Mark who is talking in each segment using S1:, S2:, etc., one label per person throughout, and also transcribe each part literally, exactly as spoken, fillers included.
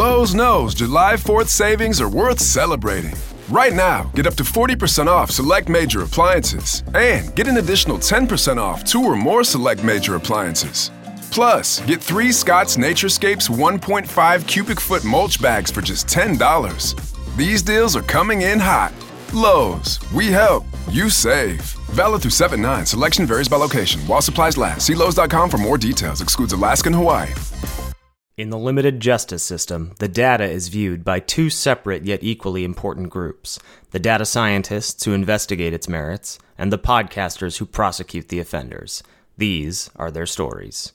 S1: Lowe's knows July fourth savings are worth celebrating. Right now, get up to forty percent off select major appliances and get an additional ten percent off two or more select major appliances. Plus, get three Scott's Naturescapes one point five cubic foot mulch bags for just ten dollars. These deals are coming in hot. Lowe's, we help, you save. Valid through seven nine. Selection varies by location. While supplies last. See Lowe's dot com for more details. Excludes Alaska and Hawaii.
S2: In the limited justice system, the data is viewed by two separate yet equally important groups: the data scientists who investigate its merits, and the podcasters who prosecute the offenders. These are their stories.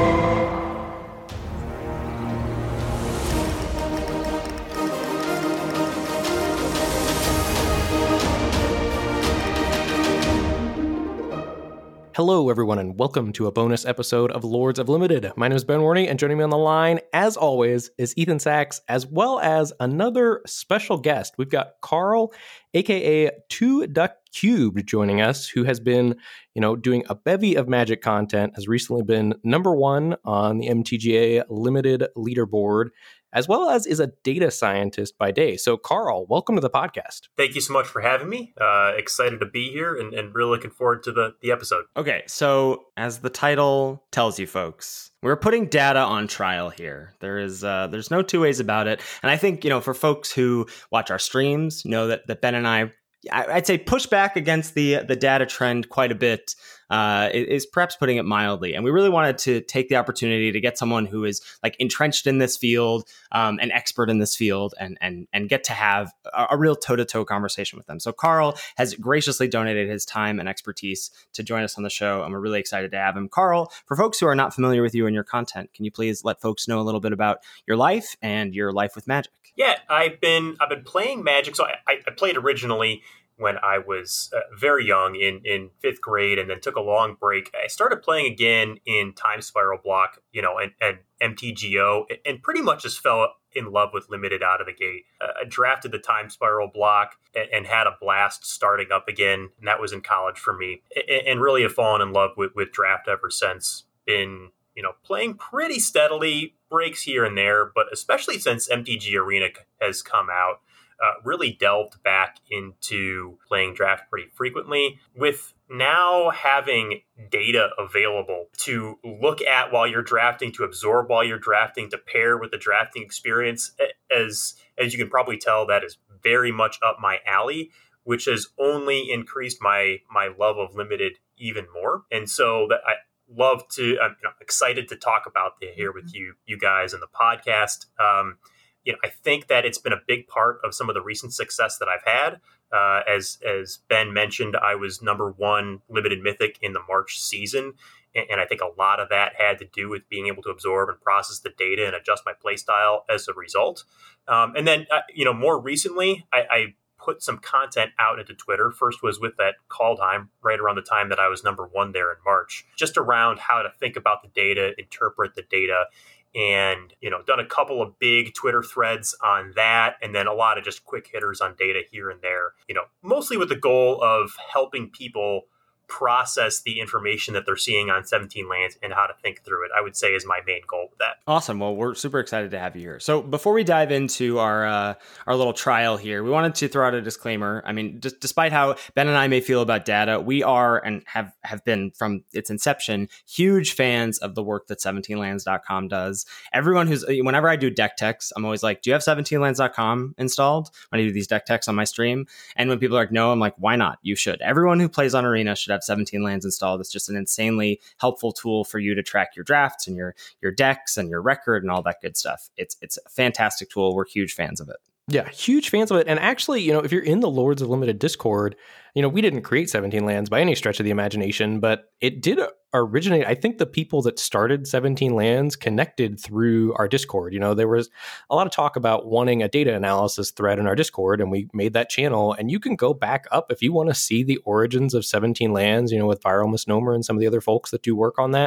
S3: Hello, everyone, and welcome to a bonus episode of Lords of Limited. My name is Ben Warney, and joining me on the line, as always, is Ethan Sachs, as well as another special guest. We've got Carl, aka Two Duck Cubed, joining us, who has been, you know, doing a bevy of Magic content, has recently been number one on the M T G A Limited leaderboard, as well as is a data scientist by day. So, Carl, welcome to the podcast.
S4: Thank you so much for having me. Uh, excited to be here and, and really looking forward to the, the episode.
S2: Okay, so as the title tells you folks, we're putting data on trial here. There is uh, there's no two ways about it. And I think, you know, for folks who watch our streams, know that, that Ben and I, I'd say push back against the the data trend quite a bit, uh, is perhaps putting it mildly. And we really wanted to take the opportunity to get someone who is like entrenched in this field, um, an expert in this field, and and and get to have a, a real toe-to-toe conversation with them. So Carl has graciously donated his time and expertise to join us on the show, and we're really excited to have him. Carl, for folks who are not familiar with you and your content, can you please let folks know a little bit about your life and your life with Magic?
S4: Yeah, I've been I've been playing Magic. So I, I played originally when I was uh, very young in, in fifth grade, and then took a long break. I started playing again in Time Spiral Block, you know, and, and M T G O, and pretty much just fell in love with Limited out of the gate. Uh, I drafted the Time Spiral Block and, and had a blast starting up again, and that was in college for me, and, and really have fallen in love with, with draft ever since. Been, you know, playing pretty steadily, breaks here and there, but especially since M T G Arena has come out, uh, really delved back into playing draft pretty frequently. With now having data available to look at while you're drafting, to absorb while you're drafting, to pair with the drafting experience, as as you can probably tell, that is very much up my alley, which has only increased my my love of Limited even more. And so that I love to, I'm you know, excited to talk about it here with you, you guys, in the podcast. Um, you know, I think that it's been a big part of some of the recent success that I've had. Uh, as as Ben mentioned, I was number one Limited Mythic in the March season, and, and I think a lot of that had to do with being able to absorb and process the data and adjust my play style as a result. Um, and then, uh, you know, more recently, I, I put some content out into Twitter. First was with that Kaldheim, right around the time that I was number one there in March, just around how to think about the data, interpret the data, and, you know, done a couple of big Twitter threads on that, and then a lot of just quick hitters on data here and there, you know, mostly with the goal of helping people process the information that they're seeing on seventeen lands and how to think through it, I would say, is my main goal with that.
S2: Awesome. Well, we're super excited to have you here. So before we dive into our uh, our little trial here, we wanted to throw out a disclaimer. I mean, just despite how Ben and I may feel about data, we are and have, have been from its inception huge fans of the work that seventeen lands dot com does. Everyone who's, whenever I do deck techs, I'm always like, do you have seventeen lands dot com installed when I do these deck techs on my stream? And when people are like, no, I'm like, why not? You should. Everyone who plays on Arena should have seventeen lands installed. It's just an insanely helpful tool for you to track your drafts and your your decks and your record and all that good stuff. It's it's a fantastic tool. We're huge fans of it.
S3: Yeah, huge fans of it. And actually, you know, if you're in the Lords of Limited Discord, you know, we didn't create seventeen lands by any stretch of the imagination, but it did originate. I think the people that started seventeen lands connected through our Discord. You know, there was a lot of talk about wanting a data analysis thread in our Discord, and we made that channel. And you can go back up if you want to see the origins of seventeen lands, you know, with Viral Misnomer and some of the other folks that do work on that.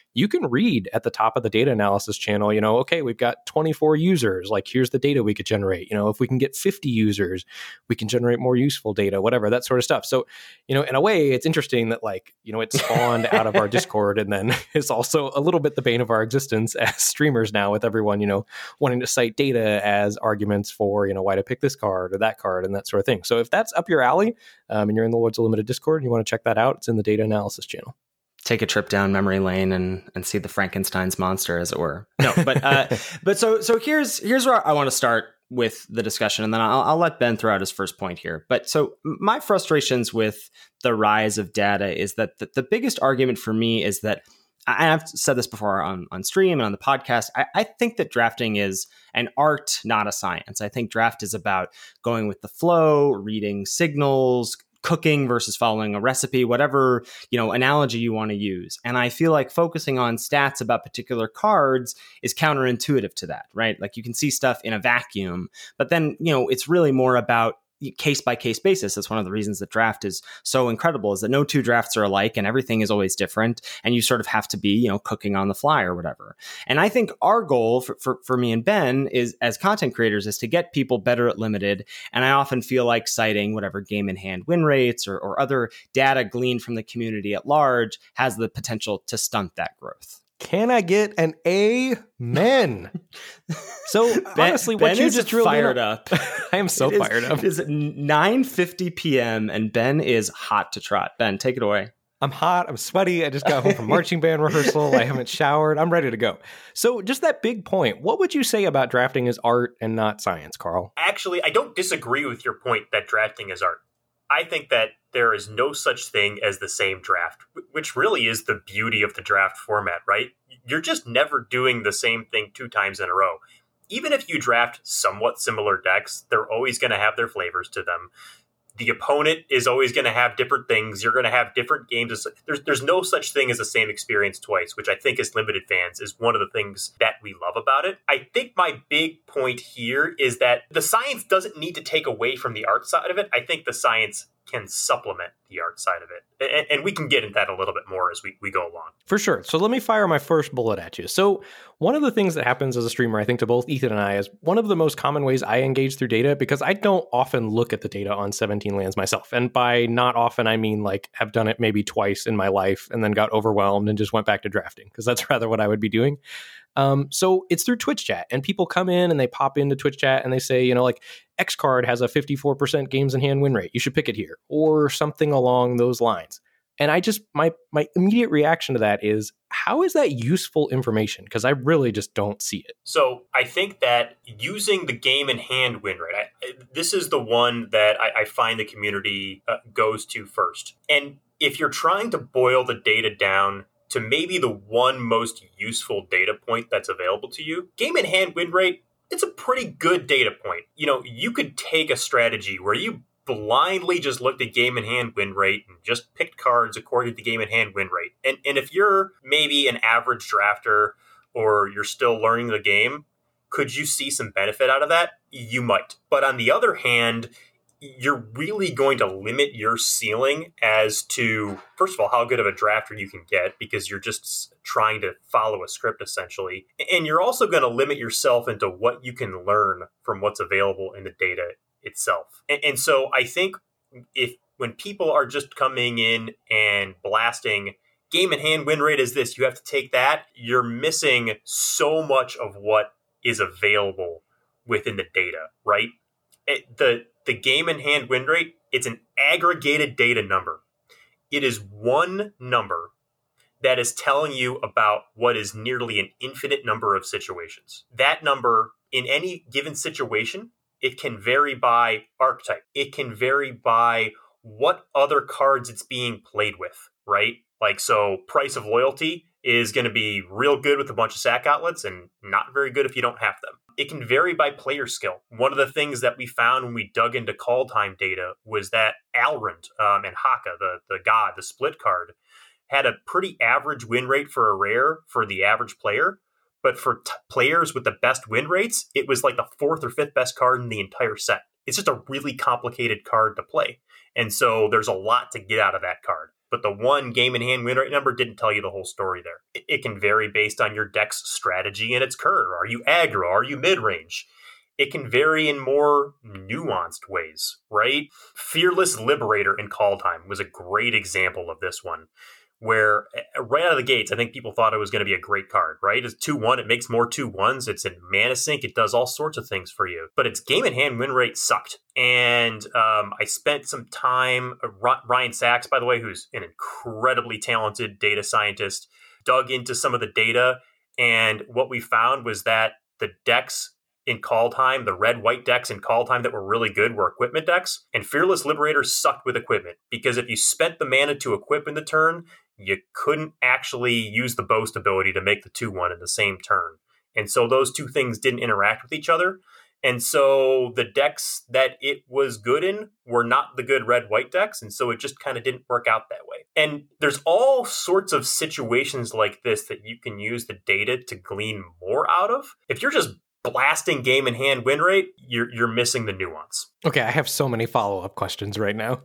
S3: you can read at the top of the data analysis channel, you know, okay, we've got twenty-four users, like here's the data we could generate. You know, if we can get fifty users, we can generate more useful data, whatever, that sort of stuff. So, you know, in a way, it's interesting that like, you know, it spawned out of our Discord and then is also a little bit the bane of our existence as streamers now, with everyone, you know, wanting to cite data as arguments for, you know, why to pick this card or that card and that sort of thing. So if that's up your alley um, and you're in the Lords of Limited Discord and you want to check that out, it's in the data analysis channel.
S2: Take a trip down memory lane and and see the Frankenstein's monster, as it were. No, but uh, but so so here's here's where I want to start with the discussion, and then I'll, I'll let Ben throw out his first point here. But so my frustrations with the rise of data is that the, the biggest argument for me is that, and I've said this before on, on stream and on the podcast, I, I think that drafting is an art, not a science. I think draft is about going with the flow, reading signals, cooking versus following a recipe, whatever, you know, analogy you want to use. And I feel like focusing on stats about particular cards is counterintuitive to that, right? Like you can see stuff in a vacuum, but then, you know, it's really more about case by case basis. That's one of the reasons that draft is so incredible, is that no two drafts are alike and everything is always different. And you sort of have to be, you know, cooking on the fly or whatever. And I think our goal for, for, for me and Ben is, as content creators, is to get people better at limited. And I often feel like citing whatever game in hand win rates or, or other data gleaned from the community at large has the potential to stunt that growth.
S3: Can I get an amen? So
S2: Ben,
S3: honestly,
S2: Ben
S3: what you
S2: is
S3: just drilled
S2: fired
S3: in,
S2: up.
S3: I am so
S2: it is,
S3: fired up.
S2: It is nine fifty p.m. and Ben is hot to trot. Ben, take it away.
S3: I'm hot. I'm sweaty. I just got home from marching band rehearsal. I haven't showered. I'm ready to go. So just that big point. What would you say about drafting as art and not science, Carl?
S4: Actually, I don't disagree with your point that drafting is art. I think that there is no such thing as the same draft, which really is the beauty of the draft format, right? You're just never doing the same thing two times in a row. Even if you draft somewhat similar decks, they're always going to have their flavors to them. The opponent is always going to have different things. You're going to have different games. There's there's no such thing as the same experience twice, which I think as limited fans is one of the things that we love about it. I think my big point here is that the science doesn't need to take away from the art side of it. I think the science can supplement the art side of it. And, and we can get into that a little bit more as we, we go along.
S3: For sure. So let me fire my first bullet at you. So one of the things that happens as a streamer, I think to both Ethan and I, is one of the most common ways I engage through data, because I don't often look at the data on seventeen lands myself. And by not often, I mean like have done it maybe twice in my life and then got overwhelmed and just went back to drafting, because that's rather what I would be doing. Um, so it's through Twitch chat, and people come in and they pop into Twitch chat and they say, you know, like X card has a fifty-four percent games in hand win rate. You should pick it here, or something along those lines. And I just, my, my immediate reaction to that is, how is that useful information? Because I really just don't see it.
S4: So I think that using the game in hand win rate, I, this is the one that I, I find the community uh, goes to first. And if you're trying to boil the data down to maybe the one most useful data point that's available to you, game in hand win rate, it's a pretty good data point. You know, you could take a strategy where you blindly just looked at game in hand win rate and just picked cards according to game in hand win rate. And and if you're maybe an average drafter or you're still learning the game, could you see some benefit out of that? You might. But on the other hand, you're really going to limit your ceiling as to, first of all, how good of a drafter you can get, because you're just trying to follow a script essentially. And you're also going to limit yourself into what you can learn from what's available in the data itself. And, and so I think if when people are just coming in and blasting game in hand win rate is this, you have to take that, you're missing so much of what is available within the data, right? It, the The game in hand win rate, it's an aggregated data number. It is one number that is telling you about what is nearly an infinite number of situations. That number, in any given situation, it can vary by archetype. It can vary by what other cards it's being played with, right? Like, so Price of Loyalty is going to be real good with a bunch of sack outlets and not very good if you don't have them. It can vary by player skill. One of the things that we found when we dug into call time data was that Alrund um, and Haka, the, the god, the split card, had a pretty average win rate for a rare for the average player. But for t- players with the best win rates, it was like the fourth or fifth best card in the entire set. it's just a really complicated card to play. And so there's a lot to get out of that card. But the one game in hand win rate number didn't tell you the whole story there. It, it can vary based on your deck's strategy and its curve. Are you aggro? Are you mid-range? It can vary in more nuanced ways, right? Fearless Liberator in Kaldheim was a great example of this one, where right out of the gates, I think people thought it was going to be a great card, right? It's two one, it makes more two ones, it's in mana sink, it does all sorts of things for you. But its game in hand win rate sucked. And um, I spent some time, uh, Ryan Sachs, by the way, who's an incredibly talented data scientist, dug into some of the data. And what we found was that the decks in Kaldheim, the red-white decks in Kaldheim that were really good were equipment decks, and Fearless Liberator sucked with equipment, because if you spent the mana to equip in the turn, you couldn't actually use the boast ability to make the two one in the same turn. And so those two things didn't interact with each other. And so the decks that it was good in were not the good red-white decks, and so it just kind of didn't work out that way. And there's all sorts of situations like this that you can use the data to glean more out of. If you're just blasting game in hand win rate, you're you're missing the nuance.
S3: Okay, I have so many follow-up questions right now.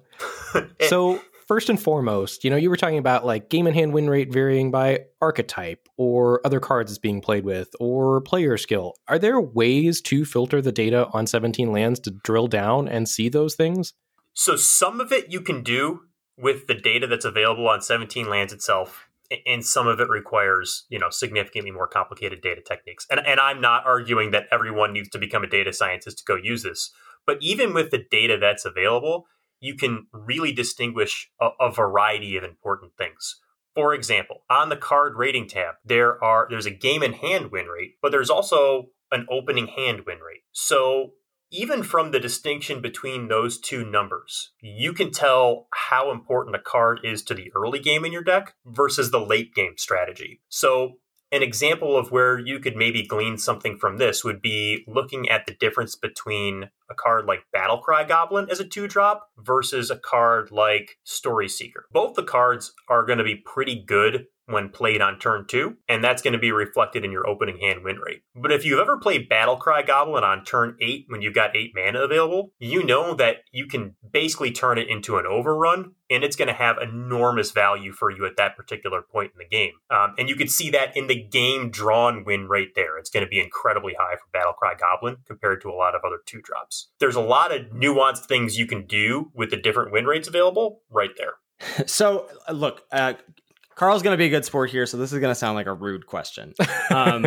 S3: So first and foremost, you know, you were talking about like game in hand win rate varying by archetype or other cards it's being played with or player skill. Are there ways to filter the data on seventeen lands to drill down and see those things?
S4: So some of it you can do with the data that's available on seventeen lands itself. And some of it requires, you know, significantly more complicated data techniques. And, and I'm not arguing that everyone needs to become a data scientist to go use this. But even with the data that's available, you can really distinguish a, a variety of important things. For example, on the card rating tab, there are there's a game in hand win rate, but there's also an opening hand win rate. So even from the distinction between those two numbers, you can tell how important a card is to the early game in your deck versus the late game strategy. So an example of where you could maybe glean something from this would be looking at the difference between a card like Battlecry Goblin as a two-drop versus a card like Story Seeker. Both the cards are going to be pretty good when played on turn two, and that's going to be reflected in your opening hand win rate. But if you've ever played Battlecry Goblin on turn eight when you've got eight mana available, you know that you can basically turn it into an overrun, and it's going to have enormous value for you at that particular point in the game. Um, and you can see that in the game drawn win rate there. It's going to be incredibly high for Battlecry Goblin compared to a lot of other two-drops. There's a lot of nuanced things you can do with the different win rates available right there.
S2: So, look, uh, Carl's going to be a good sport here, so this is going to sound like a rude question. Um,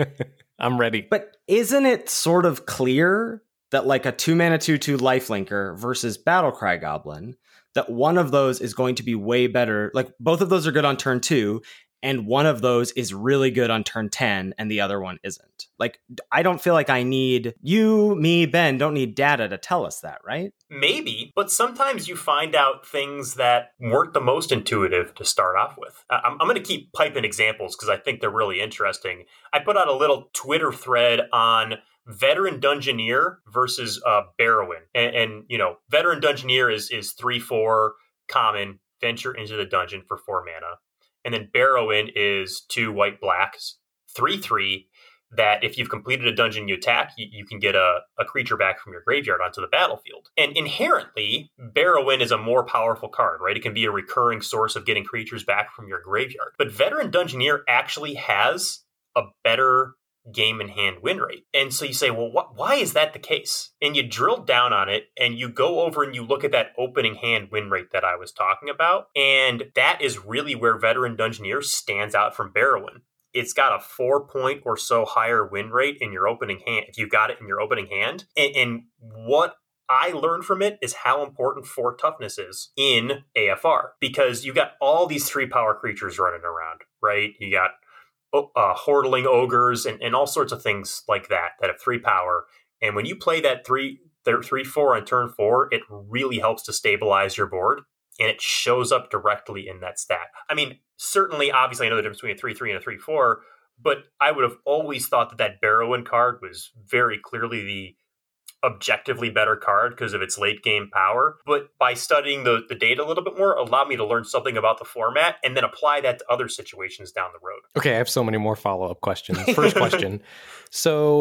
S3: I'm ready.
S2: But isn't it sort of clear that like a two mana two two lifelinker versus Battlecry Goblin, that one of those is going to be way better? Like both of those are good on turn two, and one of those is really good on turn ten, and the other one isn't. Like, I don't feel like I need, you, me, Ben, don't need data to tell us that, right?
S4: Maybe, but sometimes you find out things that weren't the most intuitive to start off with. I'm, I'm going to keep piping examples because I think they're really interesting. I put out a little Twitter thread on Veteran Dungeoneer versus uh, Barrowin. And, and, you know, Veteran Dungeoneer is is three four common, venture into the dungeon for four mana. And then Barrowin is two white blacks, three three, that if you've completed a dungeon you attack, you, you can get a, a creature back from your graveyard onto the battlefield. And inherently, Barrowin is a more powerful card, right? It can be a recurring source of getting creatures back from your graveyard. But Veteran Dungeoneer actually has a better game in hand win rate. And so you say, well, wh- why is that the case? And you drill down on it and you go over and you look at that opening hand win rate that I was talking about. And that is really where Veteran Dungeoneer stands out from Barrowin. It's got a four point or so higher win rate in your opening hand, if you got it in your opening hand. And, and what I learned from it is how important four toughness is in A F R, because you got all these three power creatures running around, right? You got uh, Hordling ogres and, and all sorts of things like that that have three power. And when you play that three, three, four on turn four, it really helps to stabilize your board. And it shows up directly in that stat. I mean, certainly, obviously, I know the difference between a three three and a three four, but I would have always thought that that Barrowin card was very clearly the objectively better card because of its late game power. But by studying the, the data a little bit more, allowed me to learn something about the format and then apply that to other situations down the road.
S3: Okay, I have so many more follow-up questions. First question. So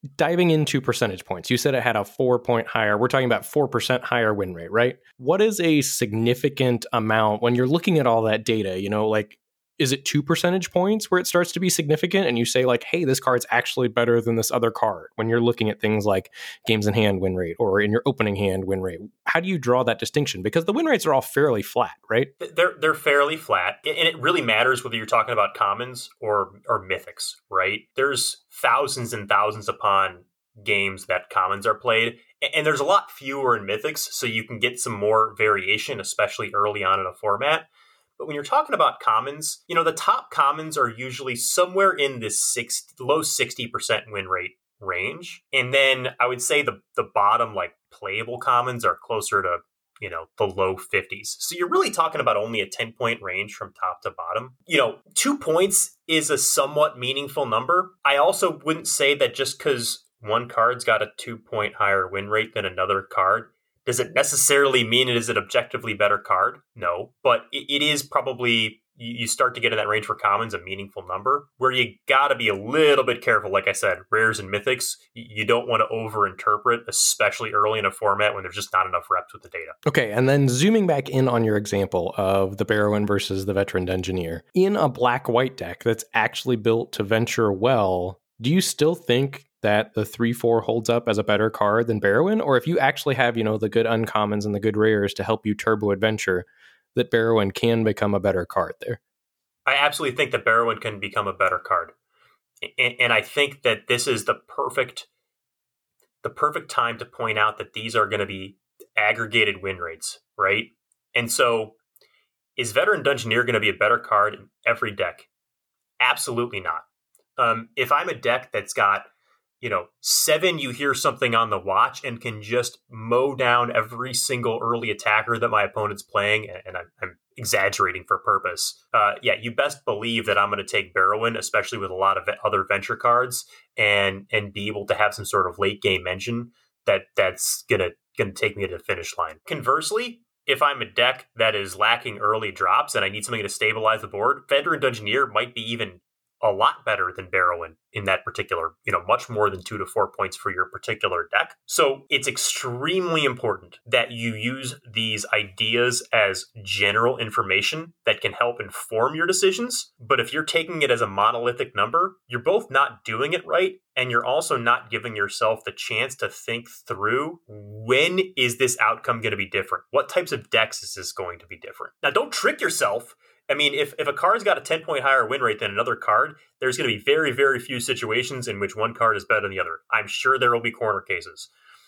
S3: diving into percentage points, you said it had a four point higher. We're talking about four percent higher win rate, right? What is a significant amount when you're looking at all that data? You know, like, is it two percentage points where it starts to be significant and you say like, hey, this card's actually better than this other card when you're looking at things like games in hand win rate or in your opening hand win rate? How do you draw that distinction? Because the win rates are all fairly flat, right?
S4: They're they're fairly flat. And it really matters whether you're talking about commons or, or mythics, right? There's thousands and thousands upon games that commons are played. And there's a lot fewer in mythics, so you can get some more variation, especially early on in a format. But when you're talking about commons, you know, the top commons are usually somewhere in this six, low sixty percent win rate range. And then I would say the, the bottom, like playable commons, are closer to, you know, the low fifties. So you're really talking about only a ten point range from top to bottom. You know, two points is a somewhat meaningful number. I also wouldn't say that just because one card's got a two point higher win rate than another card, does it necessarily mean it is an objectively better card? No, but it, it is probably, you start to get in that range for commons, a meaningful number where you got to be a little bit careful. Like I said, rares and mythics, you don't want to overinterpret, especially early in a format when there's just not enough reps with the data.
S3: Okay, and then zooming back in on your example of the Barrowin versus the Veteran Dungeoneer, in a black-white deck that's actually built to venture well, do you still think that the three four holds up as a better card than Barrowin? Or if you actually have, you know, the good uncommons and the good rares to help you turbo adventure, that Barrowin can become a better card there?
S4: I absolutely think that Barrowin can become a better card. And, and I think that this is the perfect the perfect time to point out that these are going to be aggregated win rates, right? And so is Veteran Dungeoneer going to be a better card in every deck? Absolutely not. Um, if I'm a deck that's got, you know, seven, you hear something on the watch and can just mow down every single early attacker that my opponent's playing, and I'm, I'm exaggerating for purpose. Uh, yeah, you best believe that I'm going to take Barrowin, especially with a lot of other venture cards, and and be able to have some sort of late game engine that that's gonna gonna take me to the finish line. Conversely, if I'm a deck that is lacking early drops and I need something to stabilize the board, Veteran Dungeoneer might be even a lot better than Barrowin in that particular, you know, much more than two to four points for your particular deck. So it's extremely important that you use these ideas as general information that can help inform your decisions. But if you're taking it as a monolithic number, you're both not doing it right, and you're also not giving yourself the chance to think through, when is this outcome going to be different? What types of decks is this going to be different? Now, don't trick yourself. I mean, if, if a card's got a ten point higher win rate than another card, there's going to be very, very few situations in which one card is better than the other. I'm sure there will be corner cases.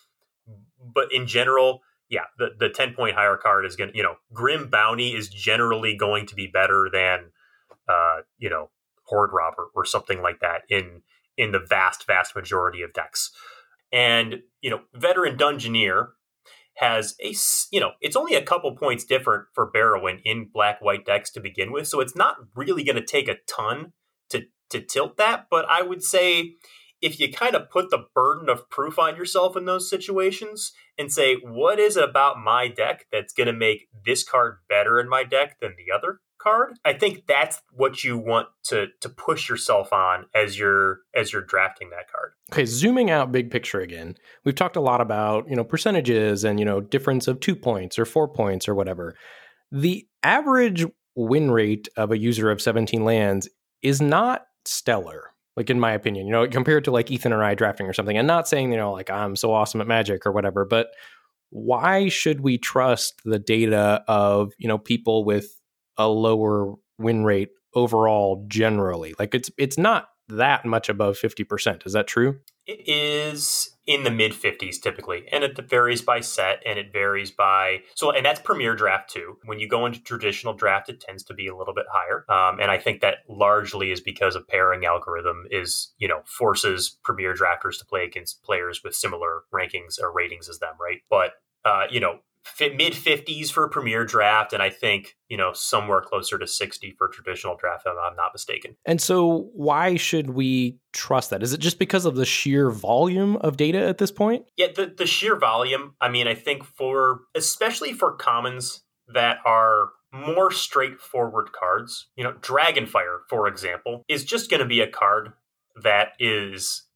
S4: But in general, yeah, the, the ten point higher card is going to, you know, Grim Bounty is generally going to be better than, uh, you know, Horde Robber or something like that in, in the vast, vast majority of decks. And, you know, Veteran Dungeoneer has a, you know, it's only a couple points different for Barrowin in black-white decks to begin with, so it's not really going to take a ton to to tilt that. But I would say if you kind of put the burden of proof on yourself in those situations and say, what is it about my deck that's going to make this card better in my deck than the other card? I think that's what you want to to push yourself on as you're as you're drafting that card.
S3: Okay, zooming out big picture again, we've talked a lot about, you know, percentages and, you know, difference of two points or four points or whatever. The average win rate of a user of seventeen lands is not stellar, like in my opinion, you know, compared to like Ethan or I drafting or something. And not saying, you know, like I'm so awesome at Magic or whatever, but why should we trust the data of, you know, people with a lower win rate overall generally? Like it's it's not that much above fifty percent. Is that true?
S4: It is in the mid fifties typically, and it varies by set, and it varies by, so, and that's Premier Draft too. When you go into traditional draft, it tends to be a little bit higher. Um, and I think that largely is because of pairing algorithm is, you know, forces Premier Drafters to play against players with similar rankings or ratings as them, right? But, uh, you know, mid fifties for Premier Draft, and I think, you know, somewhere closer to sixty for traditional draft, if I'm not mistaken.
S3: And so why should we trust that? Is it just because of the sheer volume of data at this point?
S4: Yeah, the, the sheer volume. I mean, I think for, especially for commons that are more straightforward cards, you know, Dragonfire, for example, is just going to be a card that is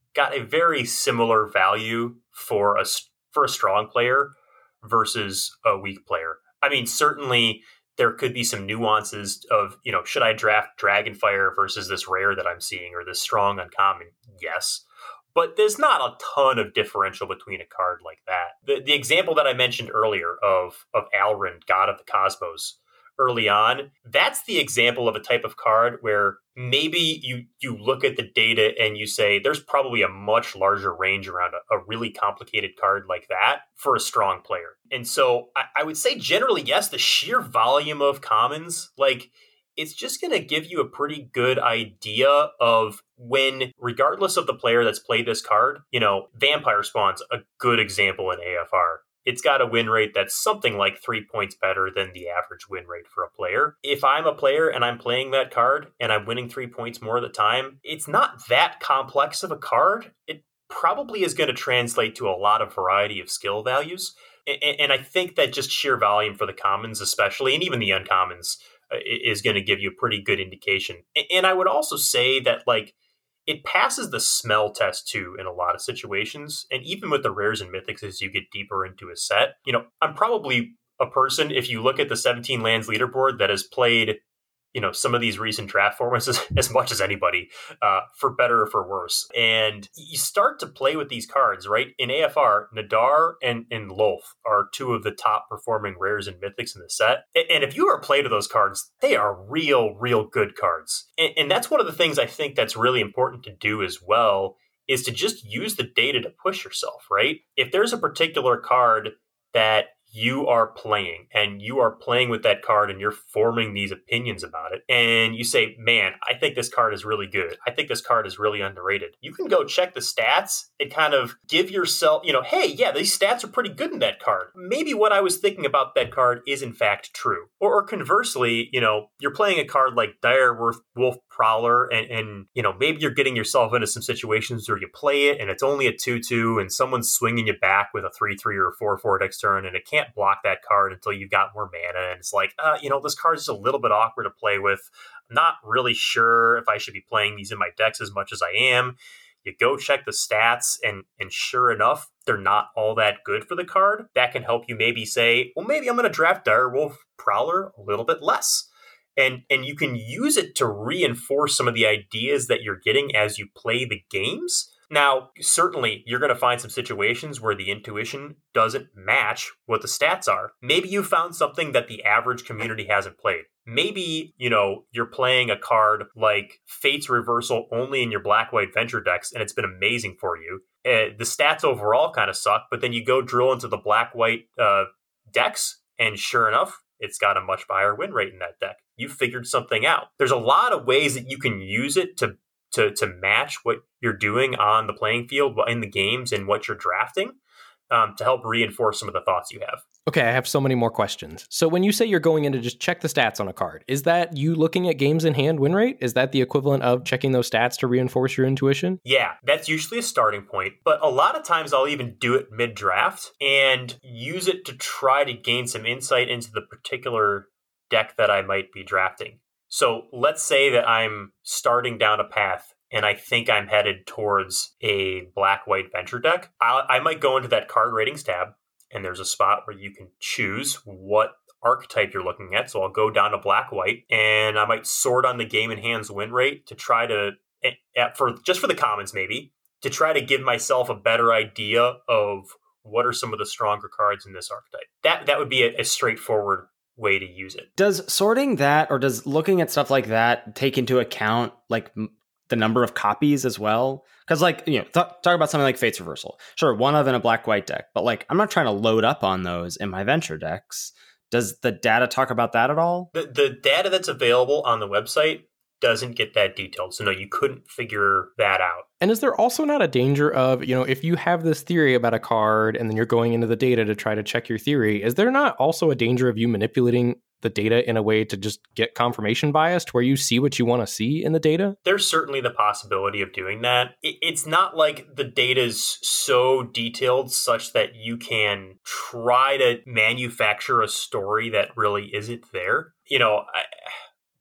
S4: got a very similar value for a, for a strong player versus a weak player. I mean, certainly there could be some nuances of, you know, should I draft Dragonfire versus this rare that I'm seeing or this strong uncommon? Yes. But there's not a ton of differential between a card like that. The the example that I mentioned earlier of, of Alrund, God of the Cosmos, early on, that's the example of a type of card where maybe you, you look at the data and you say there's probably a much larger range around a, a really complicated card like that for a strong player. And so I, I would say generally, yes, the sheer volume of commons, like it's just going to give you a pretty good idea of when, regardless of the player that's played this card, you know, Vampire Spawn's a good example in A F R. It's got a win rate that's something like three points better than the average win rate for a player. If I'm a player and I'm playing that card and I'm winning three points more of the time, it's not that complex of a card. It probably is going to translate to a lot of variety of skill values. And I think that just sheer volume for the commons especially, and even the uncommons, is going to give you a pretty good indication. And I would also say that, like, it passes the smell test too in a lot of situations. And even with the rares and mythics, as you get deeper into a set, you know, I'm probably a person, if you look at the seventeen lands leaderboard, that has played, you know, some of these recent draft formats as, as much as anybody, uh, for better or for worse. And you start to play with these cards, right? In A F R, Nadar and, and Lolth are two of the top performing rares and mythics in the set. And if you ever played with those cards, they are real, real good cards. And, and that's one of the things I think that's really important to do as well, is to just use the data to push yourself, right? If there's a particular card that you are playing and you are playing with that card and you're forming these opinions about it, and you say, man, I think this card is really good. I think this card is really underrated. You can go check the stats and kind of give yourself, you know, hey, yeah, these stats are pretty good in that card. Maybe what I was thinking about that card is in fact true. Or, or conversely, you know, you're playing a card like Direwolf Wolf Prowler and, and, you know, maybe you're getting yourself into some situations where you play it and it's only a two two and someone's swinging you back with a three three or a four four next turn and it can't block that card until you've got more mana. And it's like, uh, you know, this card's just a little bit awkward to play with. I'm not really sure if I should be playing these in my decks as much as I am. You go check the stats, and and sure enough, they're not all that good for the card. That can help you maybe say, well, maybe I'm going to draft Direwolf Prowler a little bit less. And and you can use it to reinforce some of the ideas that you're getting as you play the games. Now, certainly, you're going to find some situations where the intuition doesn't match what the stats are. Maybe you found something that the average community hasn't played. Maybe, you know, you're playing a card like Fate's Reversal only in your black-white Venture decks, and it's been amazing for you. Uh, the stats overall kind of suck, but then you go drill into the black-white uh, decks, and sure enough, it's got a much higher win rate in that deck. You figured something out. There's a lot of ways that you can use it to to to match what you're doing on the playing field in the games and what you're drafting, um, to help reinforce some of the thoughts you have.
S3: Okay, I have so many more questions. So when you say you're going in to just check the stats on a card, is that you looking at games in hand win rate? Is that the equivalent of checking those stats to reinforce your intuition?
S4: Yeah, that's usually a starting point. But a lot of times I'll even do it mid-draft and use it to try to gain some insight into the particular deck that I might be drafting. So let's say that I'm starting down a path and I think I'm headed towards a black-white Venture deck. I'll, I might go into that card ratings tab, and there's a spot where you can choose what archetype you're looking at. So I'll go down to black-white, and I might sort on the game in hand's win rate to try to, for just for the commons maybe, to try to give myself a better idea of what are some of the stronger cards in this archetype. That that would be a, a straightforward way to use it.
S2: Does sorting that, or does looking at stuff like that take into account like m- the number of copies as well? Because like, you know, th- talk about something like Fate's Reversal. Sure, one of in a black-white deck, but like I'm not trying to load up on those in my Venture decks. Does the data talk about that at all?
S4: The, the data that's available on the website doesn't get that detailed. So no, you couldn't figure that out.
S3: And is there also not a danger of, you know, if you have this theory about a card and then you're going into the data to try to check your theory, is there not also a danger of you manipulating the data in a way to just get confirmation biased where you see what you want to see in the data?
S4: There's certainly the possibility of doing that. It's not like the data is so detailed such that you can try to manufacture a story that really isn't there. You know, I,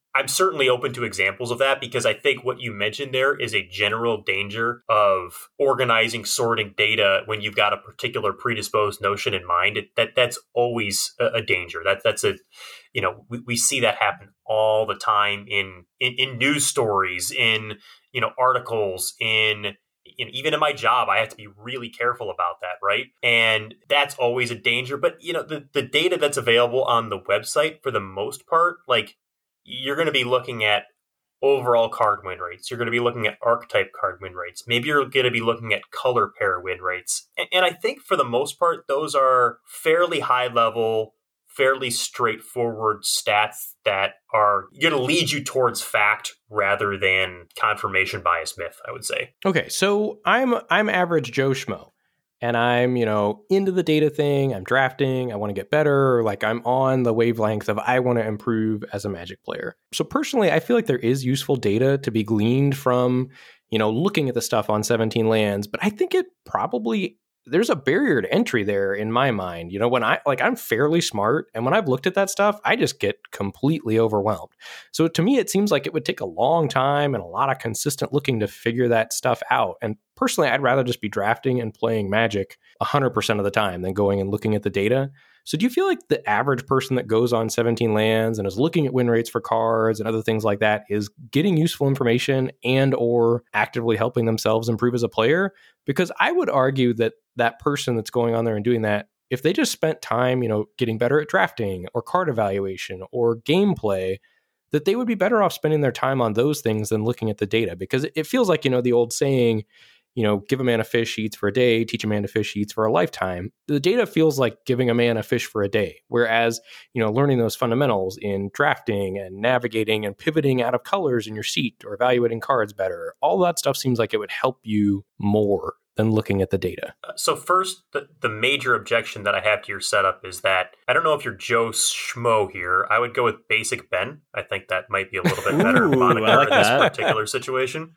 S4: I'm certainly open to examples of that, because I think what you mentioned there is a general danger of organizing, sorting data when you've got a particular predisposed notion in mind. It, that that's always a, a danger. That that's a, you know, we, we see that happen all the time in, in, in news stories, in, you know, articles, in, you know, even in my job, I have to be really careful about that, right? And that's always a danger. But, you know, the, the data that's available on the website, for the most part, like, you're going to be looking at overall card win rates. You're going to be looking at archetype card win rates. Maybe you're going to be looking at color pair win rates. And, and I think for the most part, those are fairly high level, fairly straightforward stats that are going to lead you towards fact rather than confirmation bias myth, I would say.
S3: Okay, so I'm I'm average Joe Schmo. And I'm, you know, into the data thing, I'm drafting, I want to get better, or like I'm on the wavelength of I want to improve as a Magic player. So personally, I feel like there is useful data to be gleaned from, you know, looking at the stuff on seventeen lands, but I think it probably, there's a barrier to entry there in my mind. You know, when I, like, I'm fairly smart, and when I've looked at that stuff, I just get completely overwhelmed. So to me, it seems like it would take a long time and a lot of consistent looking to figure that stuff out. And personally, I'd rather just be drafting and playing Magic one hundred percent of the time than going and looking at the data. So do you feel like the average person that goes on seventeen lands and is looking at win rates for cards and other things like that is getting useful information and or actively helping themselves improve as a player? Because I would argue that that person that's going on there and doing that, if they just spent time, you know, getting better at drafting or card evaluation or gameplay, that they would be better off spending their time on those things than looking at the data. Because it feels like, you know, the old saying, you know, give a man a fish, he eats for a day, teach a man to fish, he eats for a lifetime. The data feels like giving a man a fish for a day. Whereas, you know, learning those fundamentals in drafting and navigating and pivoting out of colors in your seat or evaluating cards better, all that stuff seems like it would help you more than looking at the data.
S4: Uh, so first, the, the major objection that I have to your setup is that I don't know if you're Joe Schmo here. I would go with Basic Ben. I think that might be a little bit better moniker like in this that. particular situation.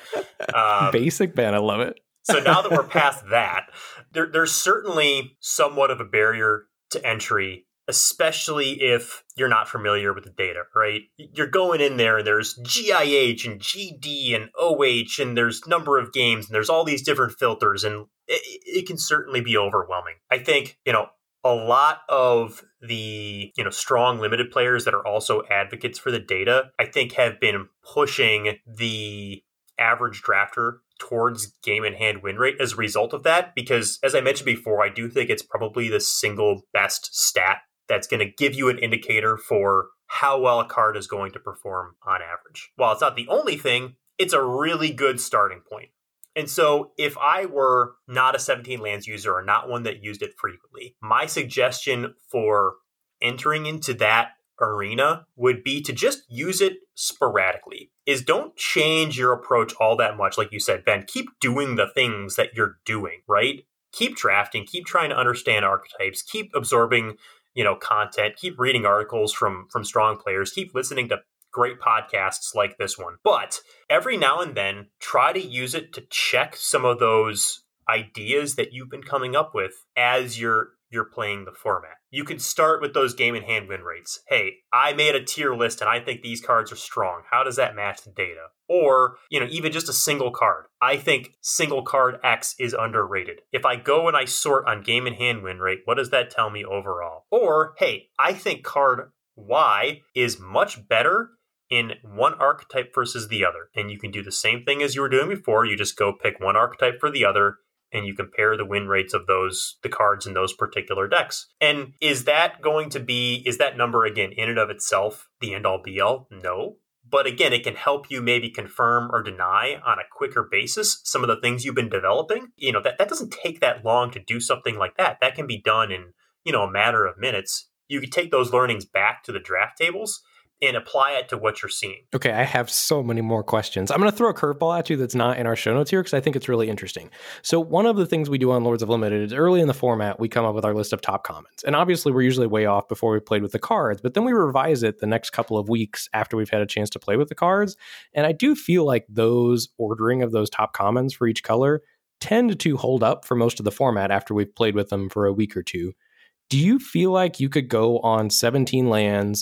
S3: Um, Basic Ben, I love it.
S4: So now that we're past that, there, there's certainly somewhat of a barrier to entry, especially if you're not familiar with the data, right? You're going in there and there's G I H and G D and O H and there's number of games and there's all these different filters, and it, it can certainly be overwhelming. I think, you know, a lot of the, you know, strong limited players that are also advocates for the data, I think have been pushing the average drafter towards game in hand win rate as a result of that, because as I mentioned before, I do think it's probably the single best stat that's going to give you an indicator for how well a card is going to perform on average. While it's not the only thing, it's a really good starting point. And so if I were not a seventeen lands user or not one that used it frequently, my suggestion for entering into that arena would be to just use it sporadically. Is don't change your approach all that much. Like you said, Ben, keep doing the things that you're doing, right? Keep drafting, keep trying to understand archetypes, keep absorbing, you know, content, keep reading articles from, from strong players, keep listening to great podcasts like this one. But every now and then, try to use it to check some of those ideas that you've been coming up with as you're you're playing the format. You can start with those game in hand win rates. Hey, I made a tier list and I think these cards are strong. How does that match the data? Or, you know, even just a single card. I think single card X is underrated. If I go and I sort on game in hand win rate, what does that tell me overall? Or, hey, I think card Y is much better in one archetype versus the other. And you can do the same thing as you were doing before. You just go pick one archetype for the other, and you compare the win rates of those, the cards in those particular decks. And is that going to be, is that number, again, in and of itself, the end all be all? No. But again, it can help you maybe confirm or deny on a quicker basis some of the things you've been developing. You know, that, that doesn't take that long to do something like that. That can be done in, you know, a matter of minutes. You can take those learnings back to the draft tables and apply it to what you're seeing.
S3: Okay, I have so many more questions. I'm going to throw a curveball at you that's not in our show notes here because I think it's really interesting. So one of the things we do on Lords of Limited is early in the format, we come up with our list of top commons. And obviously, we're usually way off before we played with the cards, but then we revise it the next couple of weeks after we've had a chance to play with the cards. And I do feel like those ordering of those top commons for each color tend to hold up for most of the format after we've played with them for a week or two. Do you feel like you could go on seventeen lands,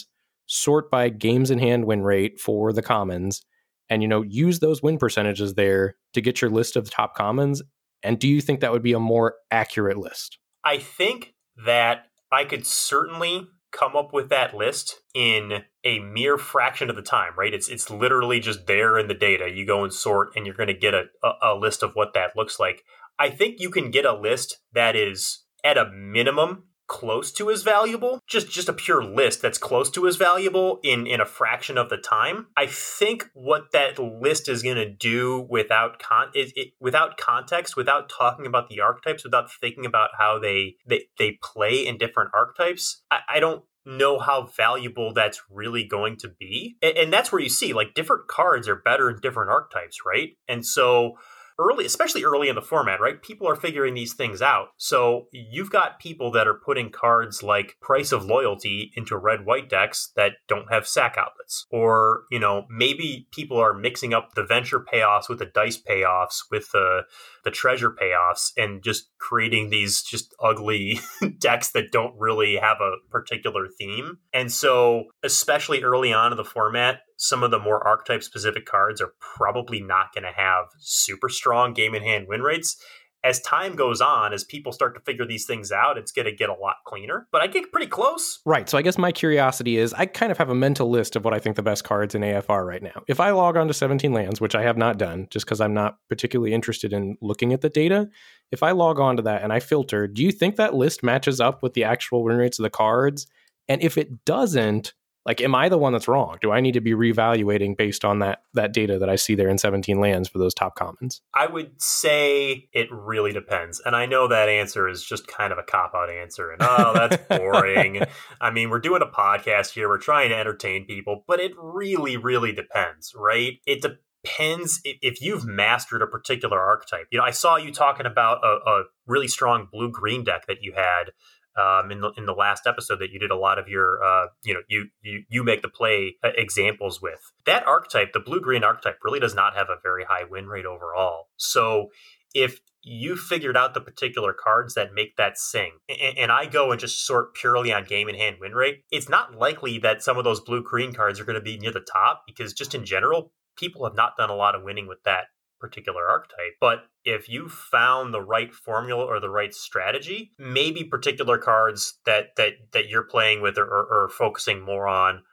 S3: sort by games in hand win rate for the commons, and, you know, use those win percentages there to get your list of the top commons? And do you think that would be a more accurate list?
S4: I think that I could certainly come up with that list in a mere fraction of the time, right? It's it's literally just there in the data. You go and sort, and you're going to get a, a, a list of what that looks like. I think you can get a list that is at a minimum close to as valuable, just just a pure list that's close to as valuable in, in a fraction of the time. I think what that list is going to do without con it, it, without context, without talking about the archetypes, without thinking about how they they, they play in different archetypes, I, I don't know how valuable that's really going to be. And, and that's where you see, like, different cards are better in different archetypes, right? And so early, especially early in the format, right? People are figuring these things out. So you've got people that are putting cards like Price of Loyalty into red-white decks that don't have sack outlets. Or, you know, maybe people are mixing up the venture payoffs with the dice payoffs with the, the treasure payoffs and just creating these just ugly decks that don't really have a particular theme. And so, especially early on in the format, some of the more archetype-specific cards are probably not going to have super strong game-in-hand win rates. As time goes on, as people start to figure these things out, it's going to get a lot cleaner. But I get pretty close.
S3: Right. So I guess my curiosity is, I kind of have a mental list of what I think the best cards in A F are right now. If I log on to seventeen lands, which I have not done, just because I'm not particularly interested in looking at the data, if I log on to that and I filter, do you think that list matches up with the actual win rates of the cards? And if it doesn't, like, am I the one that's wrong? Do I need to be reevaluating based on that that data that I see there in seventeen lands for those top commons?
S4: I would say it really depends. And I know that answer is just kind of a cop-out answer. And, oh, that's boring. I mean, we're doing a podcast here. We're trying to entertain people. But it really, really depends, right? It depends if you've mastered a particular archetype. You know, I saw you talking about a, a really strong blue-green deck that you had Um, in the in the last episode that you did a lot of your, uh, you know, you, you you make the play examples with. That archetype, the blue-green archetype, really does not have a very high win rate overall. So if you figured out the particular cards that make that sing, and, and I go and just sort purely on game-in-hand win rate, it's not likely that some of those blue-green cards are going to be near the top, because just in general, people have not done a lot of winning with that particular archetype. But if you found the right formula or the right strategy, maybe particular cards that that that you're playing with or, or, or focusing more on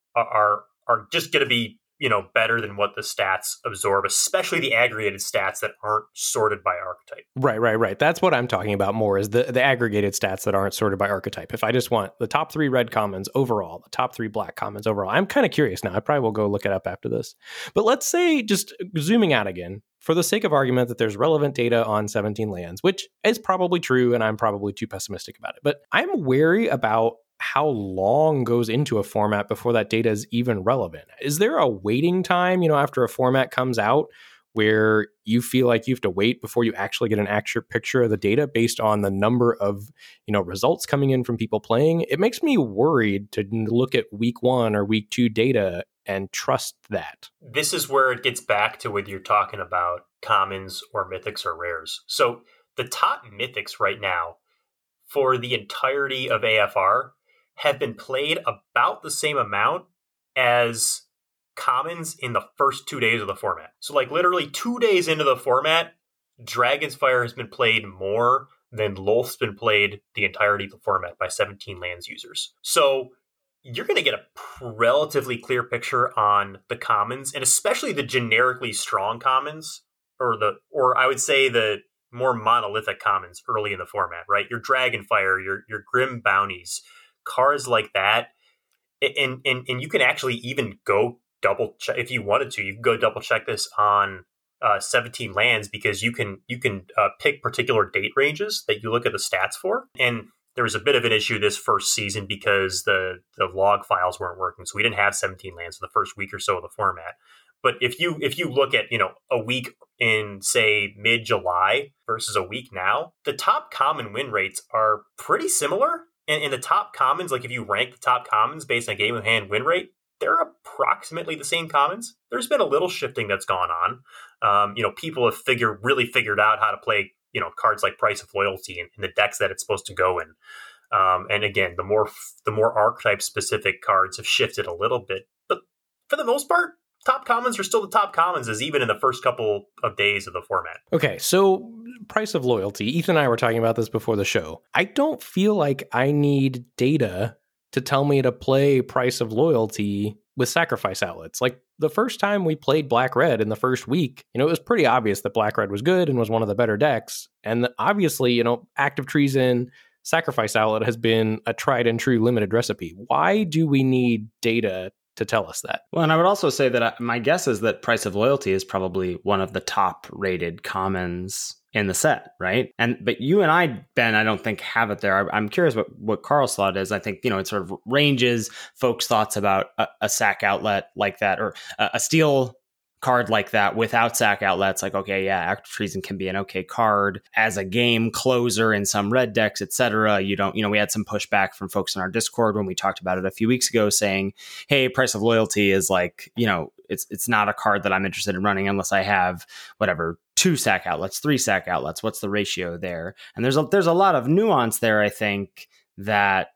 S4: are are just going to be, you know, better than what the stats absorb, especially the aggregated stats that aren't sorted by archetype.
S3: Right, right, right. That's what I'm talking about more, is the, the aggregated stats that aren't sorted by archetype. If I just want the top three red commons overall, the top three black commons overall, I'm kind of curious now. I probably will go look it up after this. But let's say, just zooming out again, for the sake of argument, that there's relevant data on seventeen lands, which is probably true, and I'm probably too pessimistic about it. But I'm wary about how long goes into a format before that data is even relevant. Is there a waiting time, you know, after a format comes out, where you feel like you have to wait before you actually get an accurate picture of the data based on the number of, you know, results coming in from people playing? It makes me worried to look at week one or week two data and trust that.
S4: This is where it gets back to whether you're talking about commons or mythics or rares. So the top mythics right now for the entirety of A F R have been played about the same amount as commons in the first two days of the format. So, like, literally two days into the format, Dragon's Fire has been played more than Lolth's been played the entirety of the format by seventeen lands users. So you're going to get a relatively clear picture on the commons, and especially the generically strong commons, or the, or I would say the more monolithic commons early in the format, right? Your Dragonfire, your your Grim Bounties, cards like that, and and and you can actually even go double check if you wanted to. You can go double check this on uh, seventeen lands, because you can you can uh, pick particular date ranges that you look at the stats for. And there was a bit of an issue this first season because the the log files weren't working, so we didn't have seventeen lands for the first week or so of the format. But if you if you look at, you know, a week in, say, mid-July versus a week now, the top common win rates are pretty similar. And in the top commons, like if you rank the top commons based on game of hand win rate, they're approximately the same commons. There's been a little shifting that's gone on. Um, you know, people have figured really figured out how to play, you know, cards like Price of Loyalty in, in the decks that it's supposed to go in. Um, and again, the more the more archetype specific cards have shifted a little bit, but for the most part, top commons are still the top commons, as even in the first couple of days of the format.
S3: Okay, so price of loyalty. Ethan and I were talking about this before the show. I don't feel like I need data to tell me to play Price of Loyalty with sacrifice outlets. Like the first time we played Black Red in the first week, you know, it was pretty obvious that Black Red was good and was one of the better decks. And obviously, you know, Active Treason, Sacrifice Outlet has been a tried and true limited recipe. Why do we need data to tell us that?
S2: Well, and I would also say that I, my guess is that Price of Loyalty is probably one of the top rated commons in the set, right? And but you and I, Ben, I don't think have it there. I, I'm curious what, what Carl's thought is. I think, you know, it sort of ranges folks' thoughts about a, a sack outlet like that, or a, a steel card like that without sack outlets. Like, okay, yeah, Active Treason can be an okay card as a game closer in some red decks, et cetera. You don't, you know, we had some pushback from folks in our Discord when we talked about it a few weeks ago, saying, hey, Price of Loyalty is like, you know, it's it's not a card that I'm interested in running unless I have whatever, two sack outlets, three sack outlets. What's the ratio there? And there's a, there's a lot of nuance there, I think, that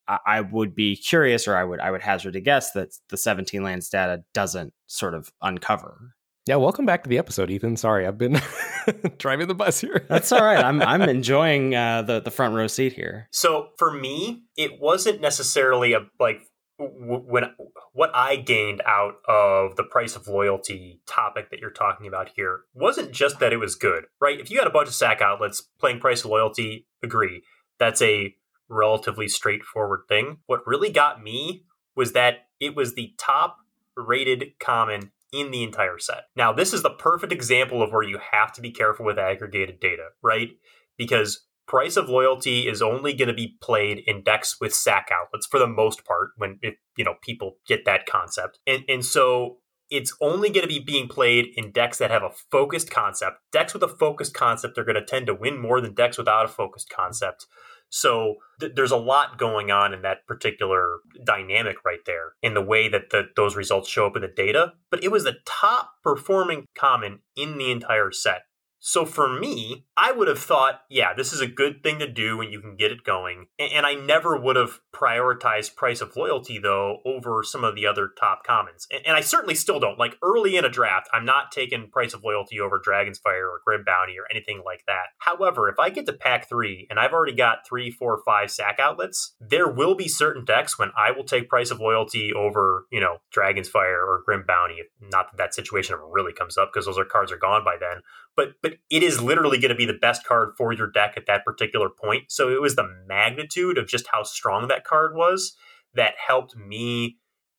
S2: I would be curious, or I would I would hazard a guess that the seventeen lands data doesn't sort of uncover.
S3: Yeah, welcome back to the episode, Ethan. Sorry, I've been driving the bus here.
S2: That's all right. I'm I'm enjoying uh, the the front row seat here.
S4: So for me, it wasn't necessarily a like w- when what I gained out of the Price of Loyalty topic that you're talking about here wasn't just that it was good, right? If you had a bunch of sack outlets playing Price of Loyalty, agree, that's a relatively straightforward thing. What really got me was that it was the top rated common in the entire set. Now, this is the perfect example of where you have to be careful with aggregated data, right? Because Price of Loyalty is only going to be played in decks with sack outlets for the most part, when it, you know, people get that concept. And and so it's only going to be being played in decks that have a focused concept. Decks with a focused concept are going to tend to win more than decks without a focused concept. So th- there's a lot going on in that particular dynamic right there in the way that the, those results show up in the data. But it was the top performing common in the entire set. So for me, I would have thought, yeah, this is a good thing to do when you can get it going. And, and I never would have prioritized Price of Loyalty, though, over some of the other top commons. And, and I certainly still don't. Like, early in a draft, I'm not taking Price of Loyalty over Dragon's Fire or Grim Bounty or anything like that. However, if I get to pack three and I've already got three, four, five sack outlets, there will be certain decks when I will take Price of Loyalty over, you know, Dragon's Fire or Grim Bounty. Not that that situation ever really comes up, because those are cards are gone by then. But but it is literally going to be the best card for your deck at that particular point. So it was the magnitude of just how strong that card was that helped me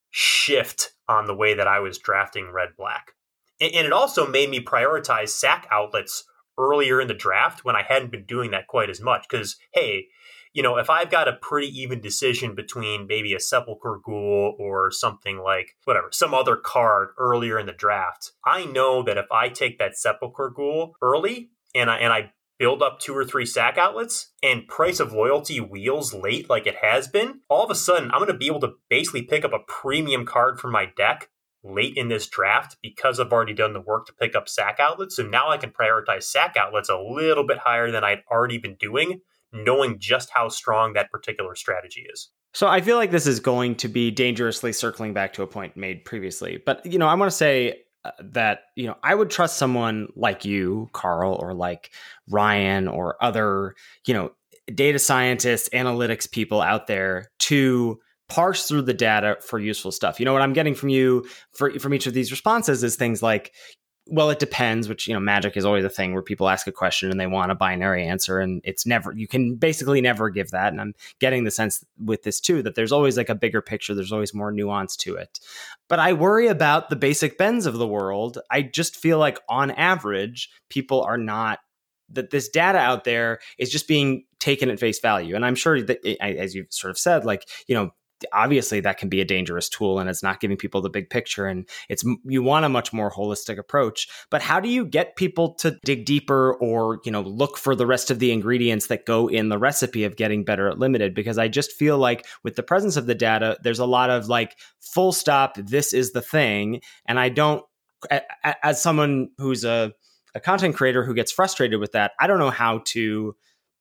S4: shift on the way that I was drafting red-black. And, and it also made me prioritize sack outlets earlier in the draft when I hadn't been doing that quite as much. Because, hey, you know, if I've got a pretty even decision between maybe a Sepulchre Ghoul or something like, whatever, some other card earlier in the draft, I know that if I take that Sepulchre Ghoul early and I and I build up two or three sack outlets and Price of Loyalty wheels late like it has been, all of a sudden I'm going to be able to basically pick up a premium card for my deck late in this draft because I've already done the work to pick up sack outlets. So now I can prioritize sack outlets a little bit higher than I'd already been doing, knowing just how strong that particular strategy is.
S2: So I feel like this is going to be dangerously circling back to a point made previously. But, you know, I want to say uh, that, you know, I would trust someone like you, Carl, or like Ryan, or other, you know, data scientists, analytics people out there to parse through the data for useful stuff. You know, what I'm getting from you for, from each of these responses is things like, well, it depends, which, you know, Magic is always a thing where people ask a question and they want a binary answer, and it's never, you can basically never give that. And I'm getting the sense with this too, that there's always like a bigger picture. There's always more nuance to it. But I worry about the basic Bens of the world. I just feel like on average, people are not, that this data out there is just being taken at face value. And I'm sure that, as you've sort of said, like, you know, obviously that can be a dangerous tool, and it's not giving people the big picture, and it's, you want a much more holistic approach. But how do you get people to dig deeper, or, you know, look for the rest of the ingredients that go in the recipe of getting better at limited? Because I just feel like with the presence of the data, there's a lot of like, full stop, this is the thing. And I don't, as someone who's a, a content creator who gets frustrated with that, I don't know how to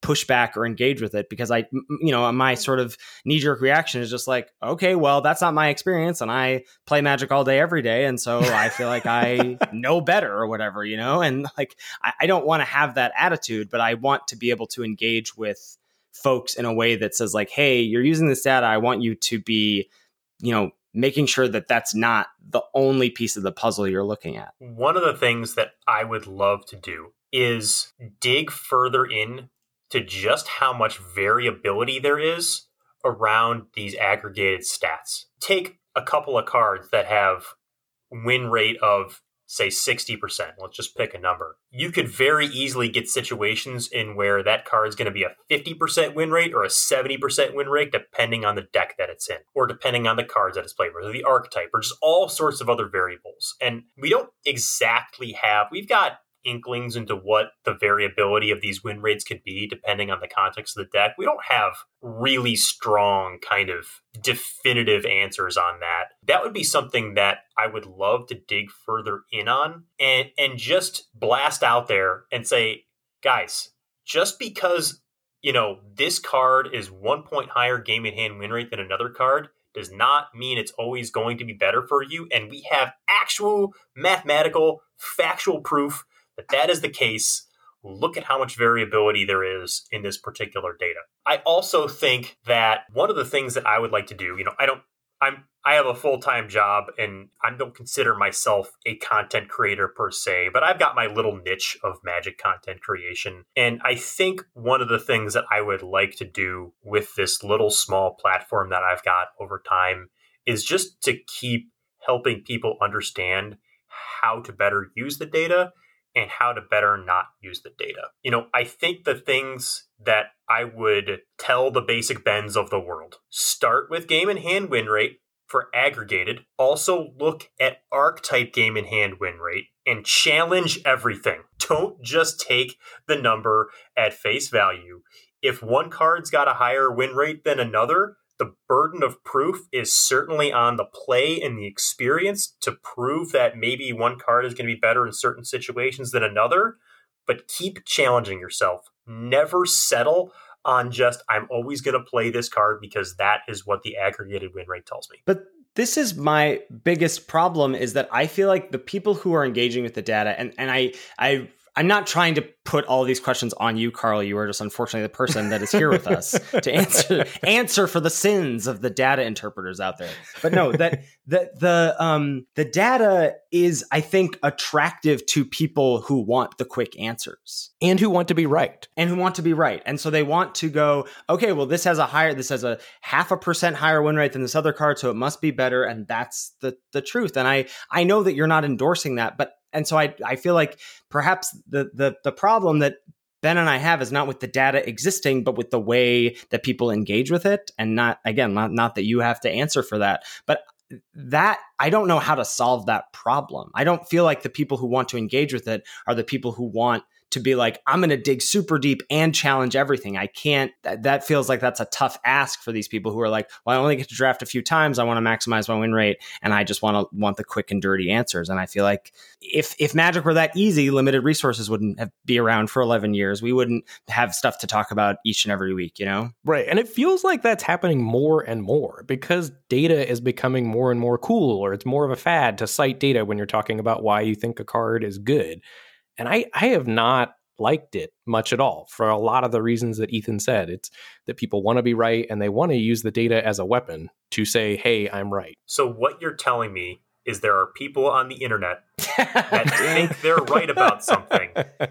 S2: push back or engage with it because I, you know, my sort of knee-jerk reaction is just like, okay, well, that's not my experience, and I play Magic all day every day, and so I feel like I know better or whatever, you know, and like I, I don't want to have that attitude, but I want to be able to engage with folks in a way that says like, hey, you're using this data, I want you to be, you know, making sure that that's not the only piece of the puzzle you're looking at.
S4: One of the things that I would love to do is dig further in to just how much variability there is around these aggregated stats. Take a couple of cards that have win rate of, say, sixty percent. Let's just pick a number. You could very easily get situations in where that card is going to be a fifty percent win rate or a seventy percent win rate, depending on the deck that it's in, or depending on the cards that it's played with, or the archetype, or just all sorts of other variables. And we don't exactly have, we've got inklings into what the variability of these win rates could be depending on the context of the deck. We don't have really strong kind of definitive answers on that. That would be something that I would love to dig further in on and and just blast out there and say, guys, just because, you know, this card is one point higher game in hand win rate than another card does not mean it's always going to be better for you. And we have actual mathematical, factual proof that that is the case. Look at how much variability there is in this particular data. I also think that one of the things that I would like to do, you know, I don't, I'm, I have a full-time job and I don't consider myself a content creator per se, but I've got my little niche of Magic content creation. And I think one of the things that I would like to do with this little small platform that I've got over time is just to keep helping people understand how to better use the data and how to better not use the data. You know, I think the things that I would tell the basic Bens of the world, start with game in hand win rate for aggregated. Also look at archetype game in hand win rate and challenge everything. Don't just take the number at face value. If one card's got a higher win rate than another, the burden of proof is certainly on the play and the experience to prove that maybe one card is going to be better in certain situations than another, but keep challenging yourself. Never settle on just, I'm always going to play this card because that is what the aggregated win rate tells me.
S2: But this is my biggest problem is that I feel like the people who are engaging with the data, and, and I, I, I'm not trying to put all these questions on you, Carl. You are just unfortunately the person that is here with us to answer answer for the sins of the data interpreters out there. But no, that the the um the data is, I think, attractive to people who want the quick answers
S3: and who want to be right
S2: and who want to be right. And so they want to go, okay, well, this has a higher, this has a half a percent higher win rate than this other card, so it must be better. And that's the the truth. And I I know that you're not endorsing that, but and so I I feel like perhaps the the the problem that Ben and I have is not with the data existing, but with the way that people engage with it. And not, again, not, not that you have to answer for that, but that I don't know how to solve that problem. I don't feel like the people who want to engage with it are the people who want to be like, I'm going to dig super deep and challenge everything. I can't, that, that feels like that's a tough ask for these people who are like, well, I only get to draft a few times. I want to maximize my win rate. And I just want to want the quick and dirty answers. And I feel like if, if Magic were that easy, limited resources wouldn't have, be around for eleven years. We wouldn't have stuff to talk about each and every week, you know?
S3: Right. And it feels like that's happening more and more because data is becoming more and more cool, or it's more of a fad to cite data when you're talking about why you think a card is good. And I, I have not liked it much at all for a lot of the reasons that Ethan said. It's that people want to be right and they want to use the data as a weapon to say, hey, I'm right.
S4: So what you're telling me is there are people on the internet that think they're right about something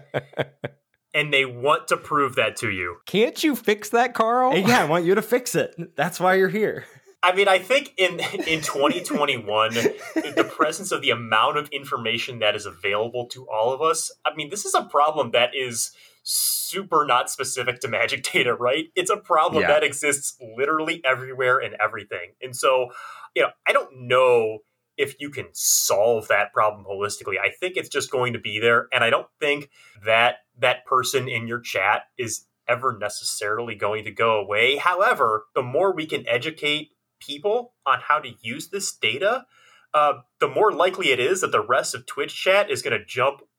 S4: and they want to prove that to you.
S3: Can't you fix that, Carl?
S2: Yeah, I want you to fix it. That's why you're here.
S4: I mean, I think in in twenty twenty-one, the presence of the amount of information that is available to all of us, I mean, this is a problem that is super not specific to Magic data, right? It's a problem
S2: yeah.
S4: that exists literally everywhere and everything. And so, you know, I don't know if you can solve that problem holistically. I think it's just going to be there. And I don't think that that person in your chat is ever necessarily going to go away. However, the more we can educate people on how to use this data, uh, the more likely it is that the rest of Twitch chat is going to jump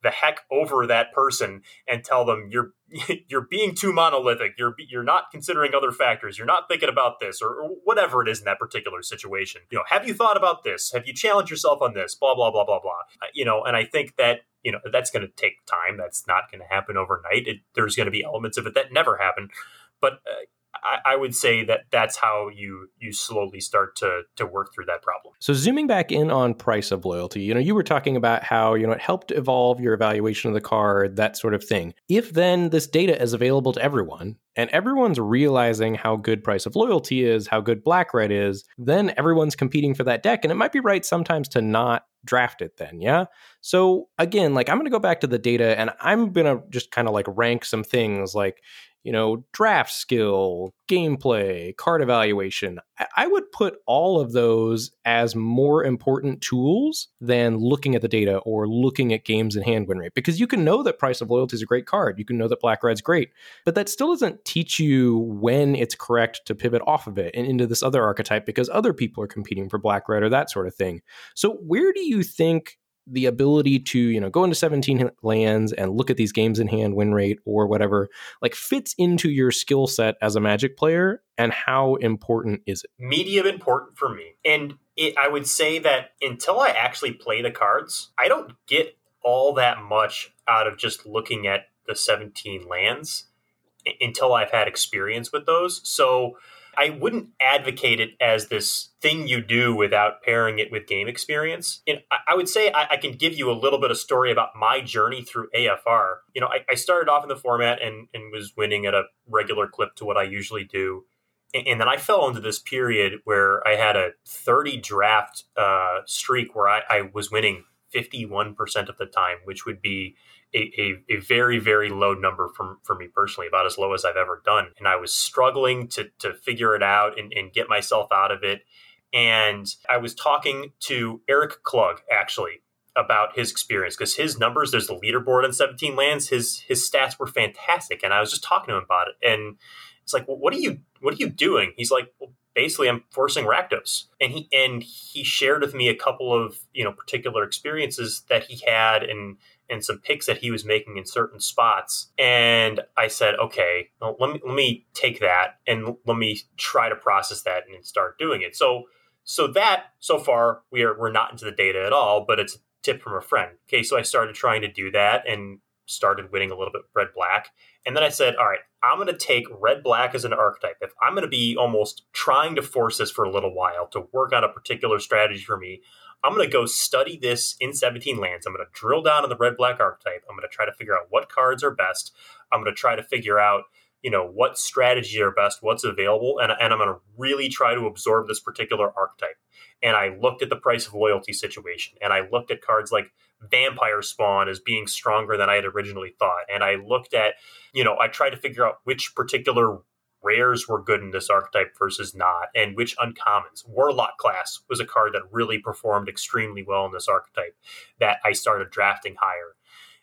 S4: the heck over that person and tell them you're you're being too monolithic. You're you're not considering other factors. You're not thinking about this or, or whatever it is in that particular situation. You know, have you thought about this? Have you challenged yourself on this? Blah, blah, blah, blah, blah. Uh, you know, and I think that, you know, that's going to take time. That's not going to happen overnight. It, there's going to be elements of it that never happen. But uh, I, I would say that that's how you you slowly start to to work through that problem.
S3: So zooming back in on price of loyalty, you know, you were talking about how, you know, it helped evolve your evaluation of the card, that sort of thing. If then this data is available to everyone and everyone's realizing how good price of loyalty is, how good black red is, then everyone's competing for that deck. And it might be right sometimes to not draft it then, yeah? So again, like I'm going to go back to the data and I'm going to just kind of like rank some things like, you know, draft skill, gameplay, card evaluation. I would put all of those as more important tools than looking at the data or looking at games in hand win rate, because you can know that Price of Loyalty is a great card. You can know that Black Red's great, but that still doesn't teach you when it's correct to pivot off of it and into this other archetype because other people are competing for Black Red or that sort of thing. So where do you think the ability to, you know, go into seventeen lands and look at these games in hand win rate or whatever, like fits into your skill set as a Magic player, and how important is it?
S4: Medium important for me. And it, I would say that until I actually play the cards, I don't get all that much out of just looking at the seventeen lands until I've had experience with those. So I wouldn't advocate it as this thing you do without pairing it with game experience. And I would say I, I can give you a little bit of story about my journey through A F R. You know, I, I started off in the format and, and was winning at a regular clip to what I usually do. And, and then I fell into this period where I had a thirty draft uh, streak where I, I was winning fifty-one percent of the time, which would be A, a, a very, very low number from, for me personally, about as low as I've ever done. And I was struggling to to figure it out and, and get myself out of it. And I was talking to Eric Klug, actually, about his experience, because his numbers, there's the leaderboard on seventeen lands, his his stats were fantastic. And I was just talking to him about it. And it's like, well, what are you what are you doing? He's like, well, basically, I'm forcing Rakdos. And he and he shared with me a couple of, you know, particular experiences that he had and and some picks that he was making in certain spots. And I said, okay, well, let me let me take that and let me try to process that and start doing it. So so that so far we are we're not into the data at all, but it's a tip from a friend. Okay, so I started trying to do that and started winning a little bit red black. And then I said, all right, I'm going to take red black as an archetype. If I'm going to be almost trying to force this for a little while to work on a particular strategy for me, I'm going to go study this in seventeen lands. I'm going to drill down on the red black archetype. I'm going to try to figure out what cards are best. I'm going to try to figure out, you know, what strategies are best, what's available. And, and I'm going to really try to absorb this particular archetype. And I looked at the Price of Loyalty situation, and I looked at cards like Vampire Spawn as being stronger than I had originally thought. And I looked at, you know, I tried to figure out which particular rares were good in this archetype versus not, and which uncommons. Warlock class was a card that really performed extremely well in this archetype that I started drafting higher.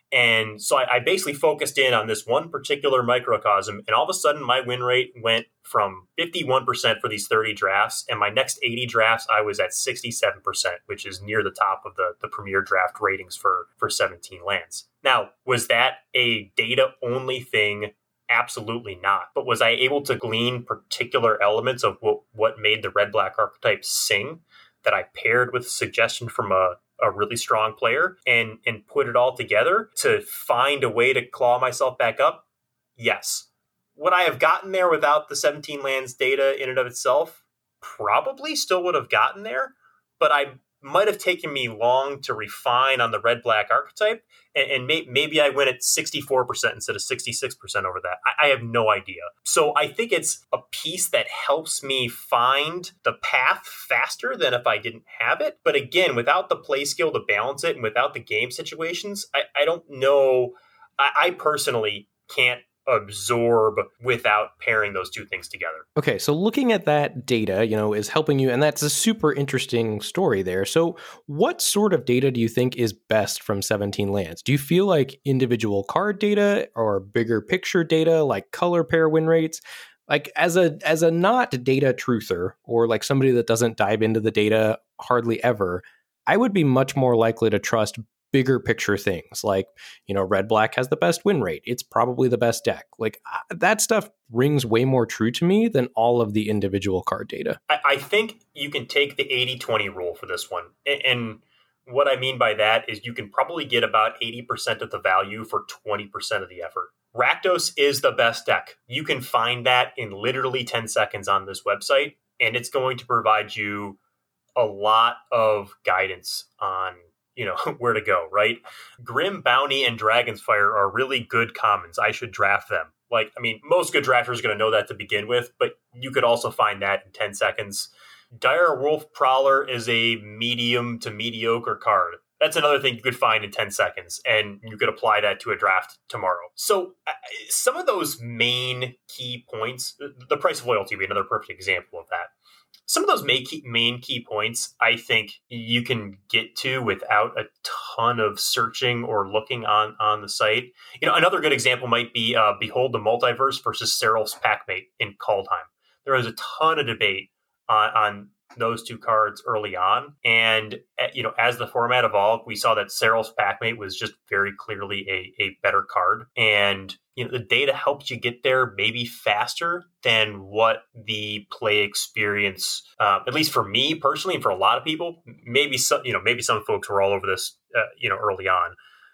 S4: And so I, I basically focused in on this one particular microcosm, and all of a sudden my win rate went from fifty-one percent for these thirty drafts, and my next eighty drafts, I was at sixty-seven percent, which is near the top of the, the premier draft ratings for, for seventeen lands. Now, was that a data-only thing? Absolutely not. But was I able to glean particular elements of what, what made the red-black archetype sing that I paired with a suggestion from a a really strong player and and put it all together to find a way to claw myself back up? Yes. Would I have gotten there without the seventeen lands data in and of itself? Probably still would have gotten there, but I might have taken me long to refine on the red-black archetype, and, and may, maybe I went at sixty-four percent instead of sixty-six percent over that. I, I have no idea. So I think it's a piece that helps me find the path faster than if I didn't have it. But again, without the play skill to balance it and without the game situations, I, I don't know. I, I personally can't absorb without pairing those two things together.
S3: Okay, so looking at that data, you know, is helping you, and that's a super interesting story there. So what sort of data do you think is best from seventeen lands? Do you feel like individual card data or bigger picture data like color pair win rates? Like as a as a not data truther, or like somebody that doesn't dive into the data hardly ever, I would be much more likely to trust bigger picture things like, you know, red black has the best win rate. It's probably the best deck. Like uh, that stuff rings way more true to me than all of the individual card data.
S4: I, I think you can take the eighty twenty rule for this one. And, and what I mean by that is you can probably get about eighty percent of the value for twenty percent of the effort. Rakdos is the best deck. You can find that in literally ten seconds on this website, and it's going to provide you a lot of guidance on, you know, where to go, right? Grim Bounty and Dragon's Fire are really good commons. I should draft them. Like, I mean, most good drafters are going to know that to begin with, but you could also find that in ten seconds. Dire Wolf Prowler is a medium to mediocre card. That's another thing you could find in ten seconds, and you could apply that to a draft tomorrow. So uh, some of those main key points, the price of loyalty would be another perfect example of that. Some of those main key, main key points, I think you can get to without a ton of searching or looking on, on the site. You know, another good example might be uh, Behold the Multiverse versus Seral's Packmate in Kaldheim. There was a ton of debate on, on those two cards early on. And, you know, as the format evolved, we saw that Seral's Packmate was just very clearly a, a better card. And, you know, the data helped you get there maybe faster than what the play experience, uh, at least for me personally, and for a lot of people, maybe some, you know, maybe some folks were all over this, uh, you know, early on.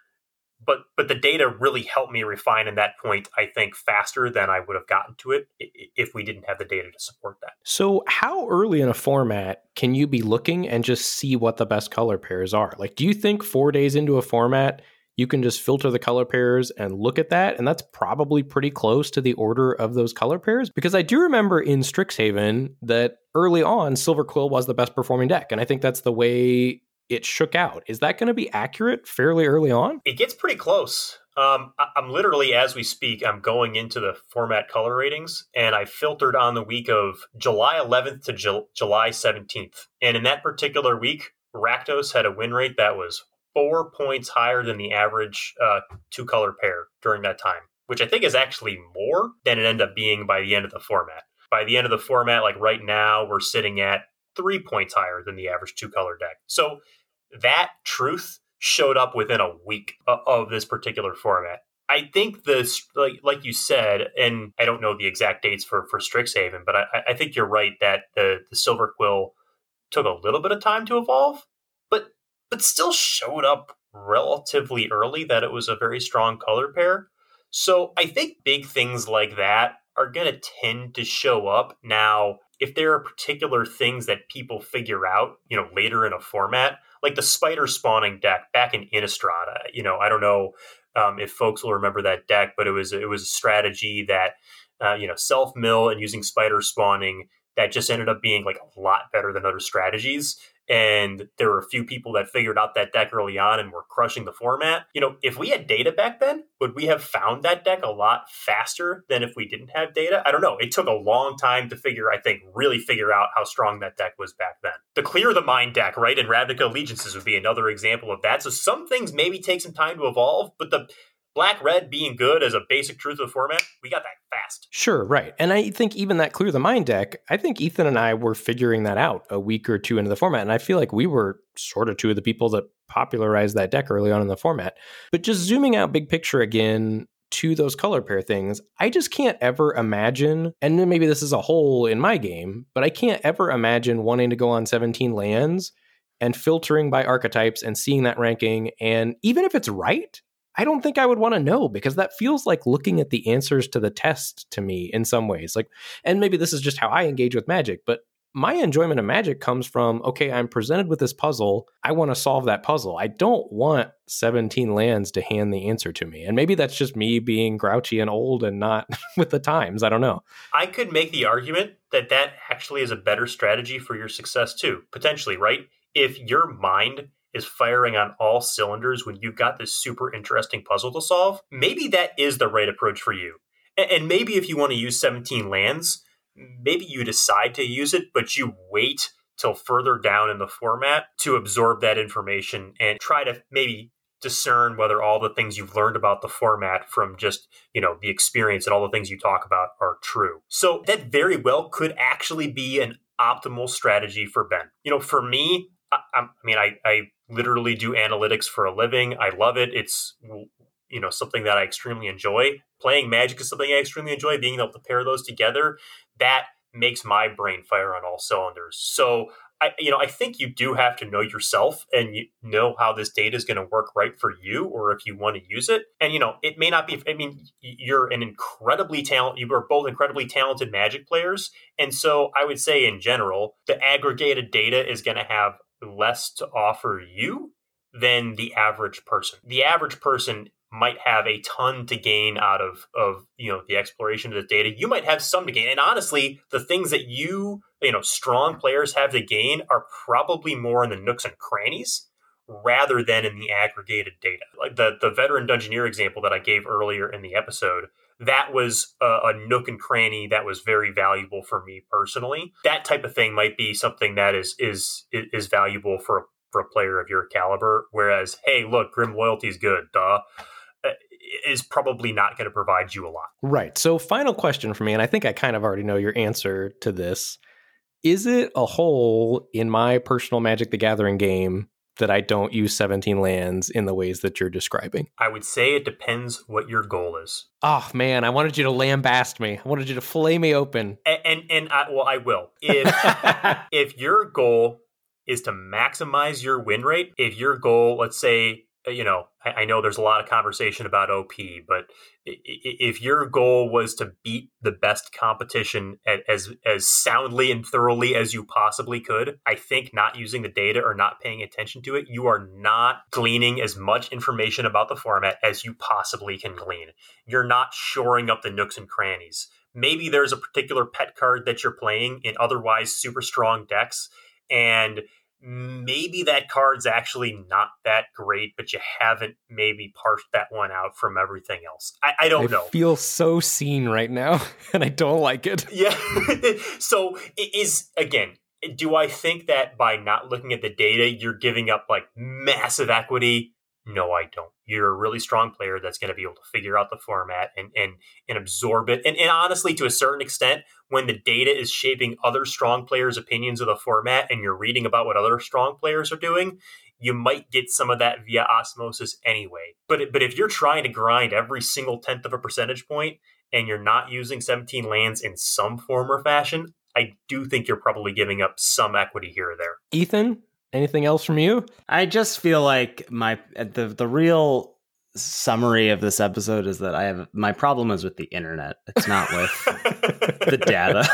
S4: But but the data really helped me refine in that point, I think, faster than I would have gotten to it if we didn't have the data to support that.
S3: So how early in a format can you be looking and just see what the best color pairs are? Like, do you think four days into a format, you can just filter the color pairs and look at that? And that's probably pretty close to the order of those color pairs. Because I do remember in Strixhaven that early on, Silver Quill was the best performing deck. And I think that's the way it shook out. Is that going to be accurate fairly early on?
S4: It gets pretty close. Um, I- I'm literally, as we speak, I'm going into the format color ratings, and I filtered on the week of July eleventh to Ju- July seventeenth. And in that particular week, Rakdos had a win rate that was four points higher than the average uh, two-color pair during that time, which I think is actually more than it ended up being by the end of the format. By the end of the format, like right now, we're sitting at three points higher than the average two-color deck. So that truth showed up within a week of this particular format. I think this, like like you said, and I don't know the exact dates for, for Strixhaven, but I, I think you're right that the, the Silver Quill took a little bit of time to evolve, but but still showed up relatively early that it was a very strong color pair. So I think big things like that are going to tend to show up. Now, if there are particular things that people figure out, you know, later in a format, like the spider spawning deck back in Innistrad, you know, I don't know um, if folks will remember that deck, but it was it was a strategy that, uh, you know, self mill and using spider spawning that just ended up being like a lot better than other strategies. And there were a few people that figured out that deck early on and were crushing the format. You know, if we had data back then, would we have found that deck a lot faster than if we didn't have data? I don't know. It took a long time to figure, I think, really figure out how strong that deck was back then. The Clear the Mind deck, right, and Ravnica Allegiances would be another example of that. So some things maybe take some time to evolve, but the Black-Red being good as a basic truth of the format, we got that fast.
S3: Sure, right. And I think even that Clear the Mind deck, I think Ethan and I were figuring that out a week or two into the format. And I feel like we were sort of two of the people that popularized that deck early on in the format. But just zooming out big picture again to those color pair things, I just can't ever imagine, and maybe this is a hole in my game, but I can't ever imagine wanting to go on seventeen lands and filtering by archetypes and seeing that ranking. And even if it's right, I don't think I would want to know, because that feels like looking at the answers to the test to me in some ways. Like, and maybe this is just how I engage with Magic, but my enjoyment of Magic comes from, okay, I'm presented with this puzzle. I want to solve that puzzle. I don't want seventeen lands to hand the answer to me. And maybe that's just me being grouchy and old and not with the times. I don't know.
S4: I could make the argument that that actually is a better strategy for your success too, potentially, right? If your mind is firing on all cylinders when you've got this super interesting puzzle to solve, maybe that is the right approach for you. And maybe if you want to use seventeen lands, maybe you decide to use it, but you wait till further down in the format to absorb that information and try to maybe discern whether all the things you've learned about the format from just, you know, the experience and all the things you talk about are true. So that very well could actually be an optimal strategy for Ben. You know, for me, I, I mean, I, I literally do analytics for a living. I love it. It's, you know, something that I extremely enjoy. Playing Magic is something I extremely enjoy. Being able to pair those together, that makes my brain fire on all cylinders. So, I, you know, I think you do have to know yourself and you know how this data is going to work right for you, or if you want to use it. And, you know, it may not be, I mean, you're an incredibly talented, you are both incredibly talented Magic players. And so I would say in general, the aggregated data is going to have less to offer you than the average person. The average person might have a ton to gain out of, of, you know, the exploration of the data. You might have some to gain. And honestly, the things that you, you know, strong players have to gain are probably more in the nooks and crannies rather than in the aggregated data. Like the, the veteran Dungeoneer example that I gave earlier in the episode, that was a, a nook and cranny that was very valuable for me personally. That type of thing might be something that is, is, is valuable for a, for a player of your caliber. Whereas, hey, look, Grim Loyalty is good, duh. Is probably not going to provide you a lot.
S3: Right. So final question for me, and I think I kind of already know your answer to this. Is it a hole in my personal Magic the Gathering game that I don't use seventeen lands in the ways that you're describing?
S4: I would say it depends what your goal is.
S3: Oh, man, I wanted you to lambast me. I wanted you to fillet me open.
S4: And, and, and I, well, I will. If, if your goal is to maximize your win rate, if your goal, let's say, you know, I know there's a lot of conversation about O P, but if your goal was to beat the best competition as as soundly and thoroughly as you possibly could, I think not using the data or not paying attention to it, you are not gleaning as much information about the format as you possibly can glean. You're not shoring up the nooks and crannies. Maybe there's a particular pet card that you're playing in otherwise super strong decks, and maybe that card's actually not that great, but you haven't maybe parsed that one out from everything else. I, I don't
S3: I
S4: know.
S3: I feel so seen right now, and I don't like it.
S4: Yeah. So it is, again, do I think that by not looking at the data, you're giving up like massive equity? No, I don't. You're a really strong player that's going to be able to figure out the format and and and absorb it. And, and honestly, to a certain extent, when the data is shaping other strong players' opinions of the format and you're reading about what other strong players are doing, you might get some of that via osmosis anyway. But, but if you're trying to grind every single tenth of a percentage point and you're not using seventeen lands in some form or fashion, I do think you're probably giving up some equity here or there.
S3: Ethan? Anything else from you?
S2: I just feel like my the the real summary of this episode is that I have my problem is with the internet. It's not with the data.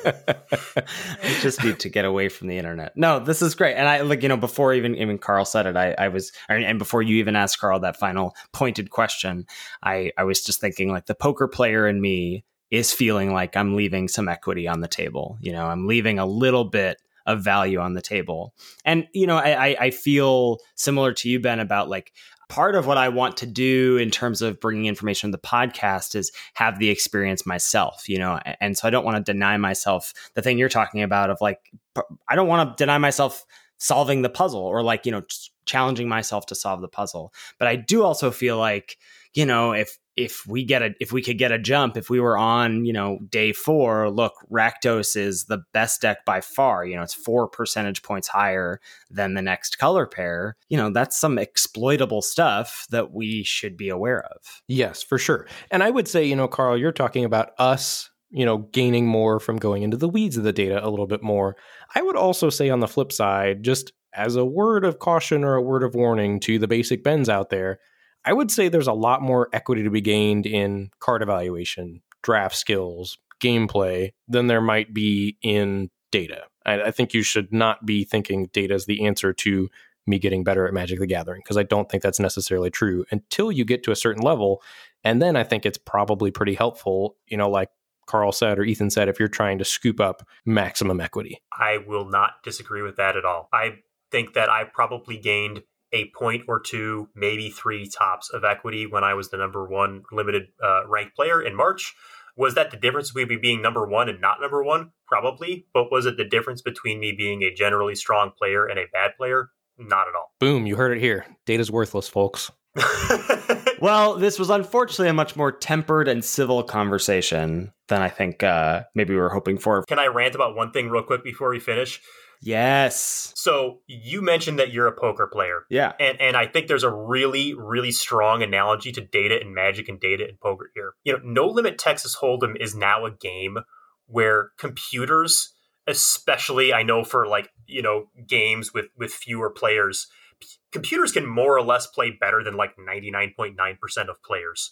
S2: I just need to get away from the internet. No, this is great. And I like, you know, before even even Carl said it, I, I was and before you even asked Carl that final pointed question, I, I was just thinking like the poker player in me is feeling like I'm leaving some equity on the table. You know, I'm leaving a little bit of value on the table. And, you know, I, I feel similar to you, Ben, about like part of what I want to do in terms of bringing information to the podcast is have the experience myself, you know, and so I don't want to deny myself the thing you're talking about of like, I don't want to deny myself solving the puzzle or like, you know, challenging myself to solve the puzzle. But I do also feel like, you know, if if we get a if we could get a jump, if we were on, you know, day four, look, Rakdos is the best deck by far. You know, it's four percentage points higher than the next color pair. You know, that's some exploitable stuff that we should be aware of.
S3: Yes, for sure. And I would say, you know, Carl, you're talking about us, you know, gaining more from going into the weeds of the data a little bit more. I would also say on the flip side, just as a word of caution or a word of warning to the basic Bens out there, I would say there's a lot more equity to be gained in card evaluation, draft skills, gameplay than there might be in data. I, I think you should not be thinking data is the answer to me getting better at Magic the Gathering, because I don't think that's necessarily true until you get to a certain level. And then I think it's probably pretty helpful, you know, like Carl said or Ethan said, if you're trying to scoop up maximum equity.
S4: I will not disagree with that at all. I think that I probably gained a point or two, maybe three tops of equity when I was the number one limited uh, ranked player in March. Was that the difference between me being number one and not number one? Probably. But was it the difference between me being a generally strong player and a bad player? Not at all.
S3: Boom, you heard it here. Data's worthless, folks.
S2: Well, this was unfortunately a much more tempered and civil conversation than I think uh, maybe we were hoping for.
S4: Can I rant about one thing real quick before we finish?
S2: Yes.
S4: So you mentioned that you're a poker player.
S2: Yeah.
S4: And and I think there's a really, really strong analogy to data and Magic and data and poker here. You know, No Limit Texas Hold'em is now a game where computers, especially I know for like, you know, games with, with fewer players, computers can more or less play better than like ninety-nine point nine percent of players.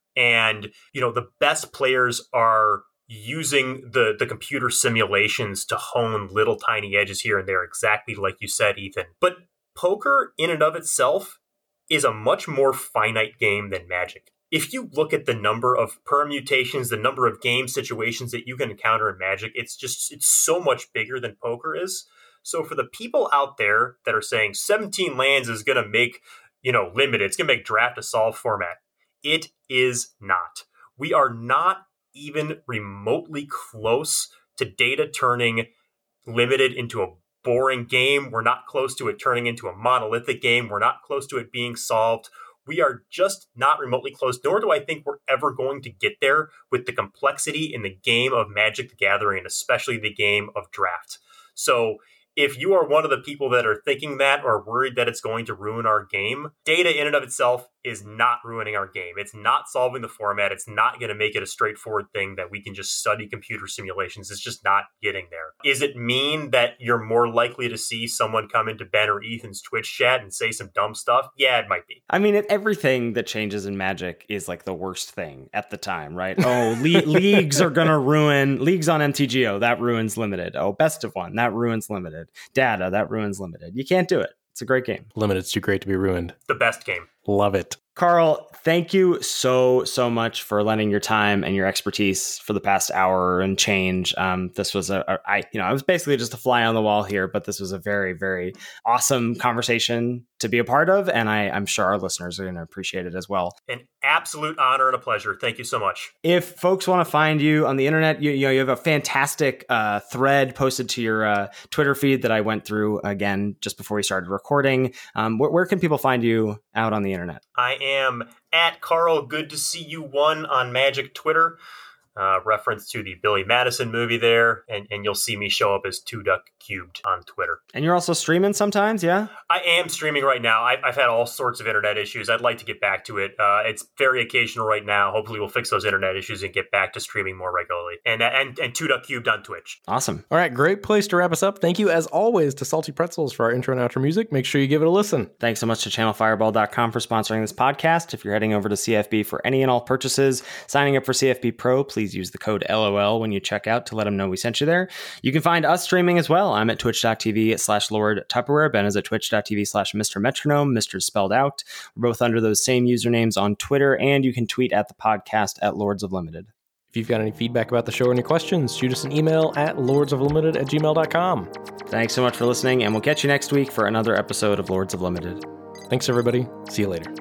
S4: And, you know, the best players are using the, the computer simulations to hone little tiny edges here and there, exactly like you said, Ethan. But poker in and of itself is a much more finite game than Magic. If you look at the number of permutations, the number of game situations that you can encounter in Magic, it's just, it's so much bigger than poker is. So for the people out there that are saying seventeen lands is going to make, you know, limited, it's going to make draft a solve format, it is not. We are not even remotely close to data turning limited into a boring game. We're not close to it turning into a monolithic game. We're not close to it being solved. We are just not remotely close, nor do I think we're ever going to get there with the complexity in the game of Magic the Gathering, and especially the game of draft. So if you are one of the people that are thinking that or worried that it's going to ruin our game, data in and of itself is not ruining our game. It's not solving the format. It's not going to make it a straightforward thing that we can just study computer simulations. It's just not getting there. Is it mean that you're more likely to see someone come into Ben or Ethan's Twitch chat and say some dumb stuff? Yeah, it might be.
S2: I mean, it, everything that changes in Magic is like the worst thing at the time, right? Oh, le- leagues are going to ruin, leagues on M T G O, that ruins limited. Oh, best of one, that ruins limited. Data, that ruins limited. You can't do it. It's a great game.
S3: Limited's too great to be ruined.
S4: The best game.
S3: Love it.
S2: Carl, thank you so, so much for lending your time and your expertise for the past hour and change. Um, this was a, a, I, you know, I was basically just a fly on the wall here, but this was a very, very awesome conversation to be a part of. And I, I'm sure our listeners are going to appreciate it as well.
S4: An absolute honor and a pleasure. Thank you so much.
S2: If folks want to find you on the internet, you, you know, you have a fantastic uh, thread posted to your uh, Twitter feed that I went through again just before we started recording. Um, where, where can people find you out on the internet?
S4: I am at Carl Good to See You One on Magic Twitter. Uh, reference to the Billy Madison movie there, and, and you'll see me show up as Two Duck Cubed on Twitter.
S2: And you're also streaming sometimes, yeah?
S4: I am streaming right now. I, I've had all sorts of internet issues. I'd like to get back to it. Uh, it's very occasional right now. Hopefully we'll fix those internet issues and get back to streaming more regularly. And and, and Two Duck Cubed on Twitch.
S2: Awesome.
S3: All right, great place to wrap us up. Thank you, as always, to Salty Pretzels for our intro and outro music. Make sure you give it a listen.
S2: Thanks so much to channel fireball dot com for sponsoring this podcast. If you're heading over to C F B for any and all purchases, signing up for C F B Pro, please use the code L O L when you check out to let them know we sent you there. You can find us streaming as well. I'm at twitch.tv slash Lord Tupperware. Ben is at twitch.tv slash Mister Metronome. Mister spelled out. We're both under those same usernames on Twitter, and you can tweet at the podcast at Lords of Limited.
S3: If you've got any feedback about the show or any questions, shoot us an email at lordsoflimited at gmail dot com.
S2: Thanks so much for listening, and we'll catch you next week for another episode of Lords of Limited.
S3: Thanks, everybody. See you later.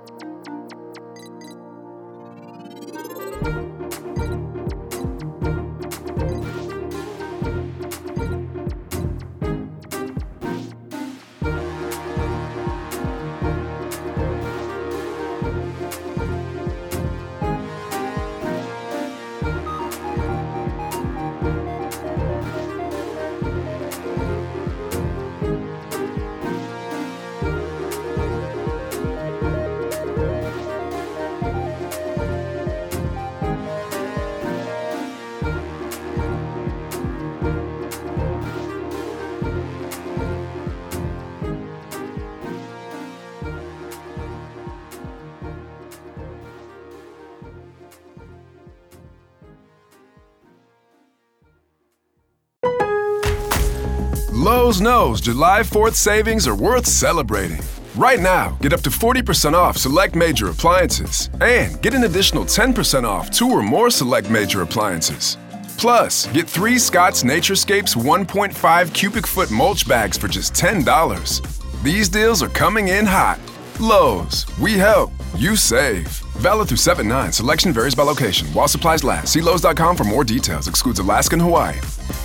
S1: Lowe's knows July fourth savings are worth celebrating. Right now, get up to forty percent off select major appliances and get an additional ten percent off two or more select major appliances. Plus, get three Scott's Naturescapes one point five cubic foot mulch bags for just ten dollars. These deals are coming in hot. Lowe's, we help, you save. Valid through seven nine. Selection varies by location. While supplies last. See Lowe's dot com for more details. Excludes Alaska and Hawaii.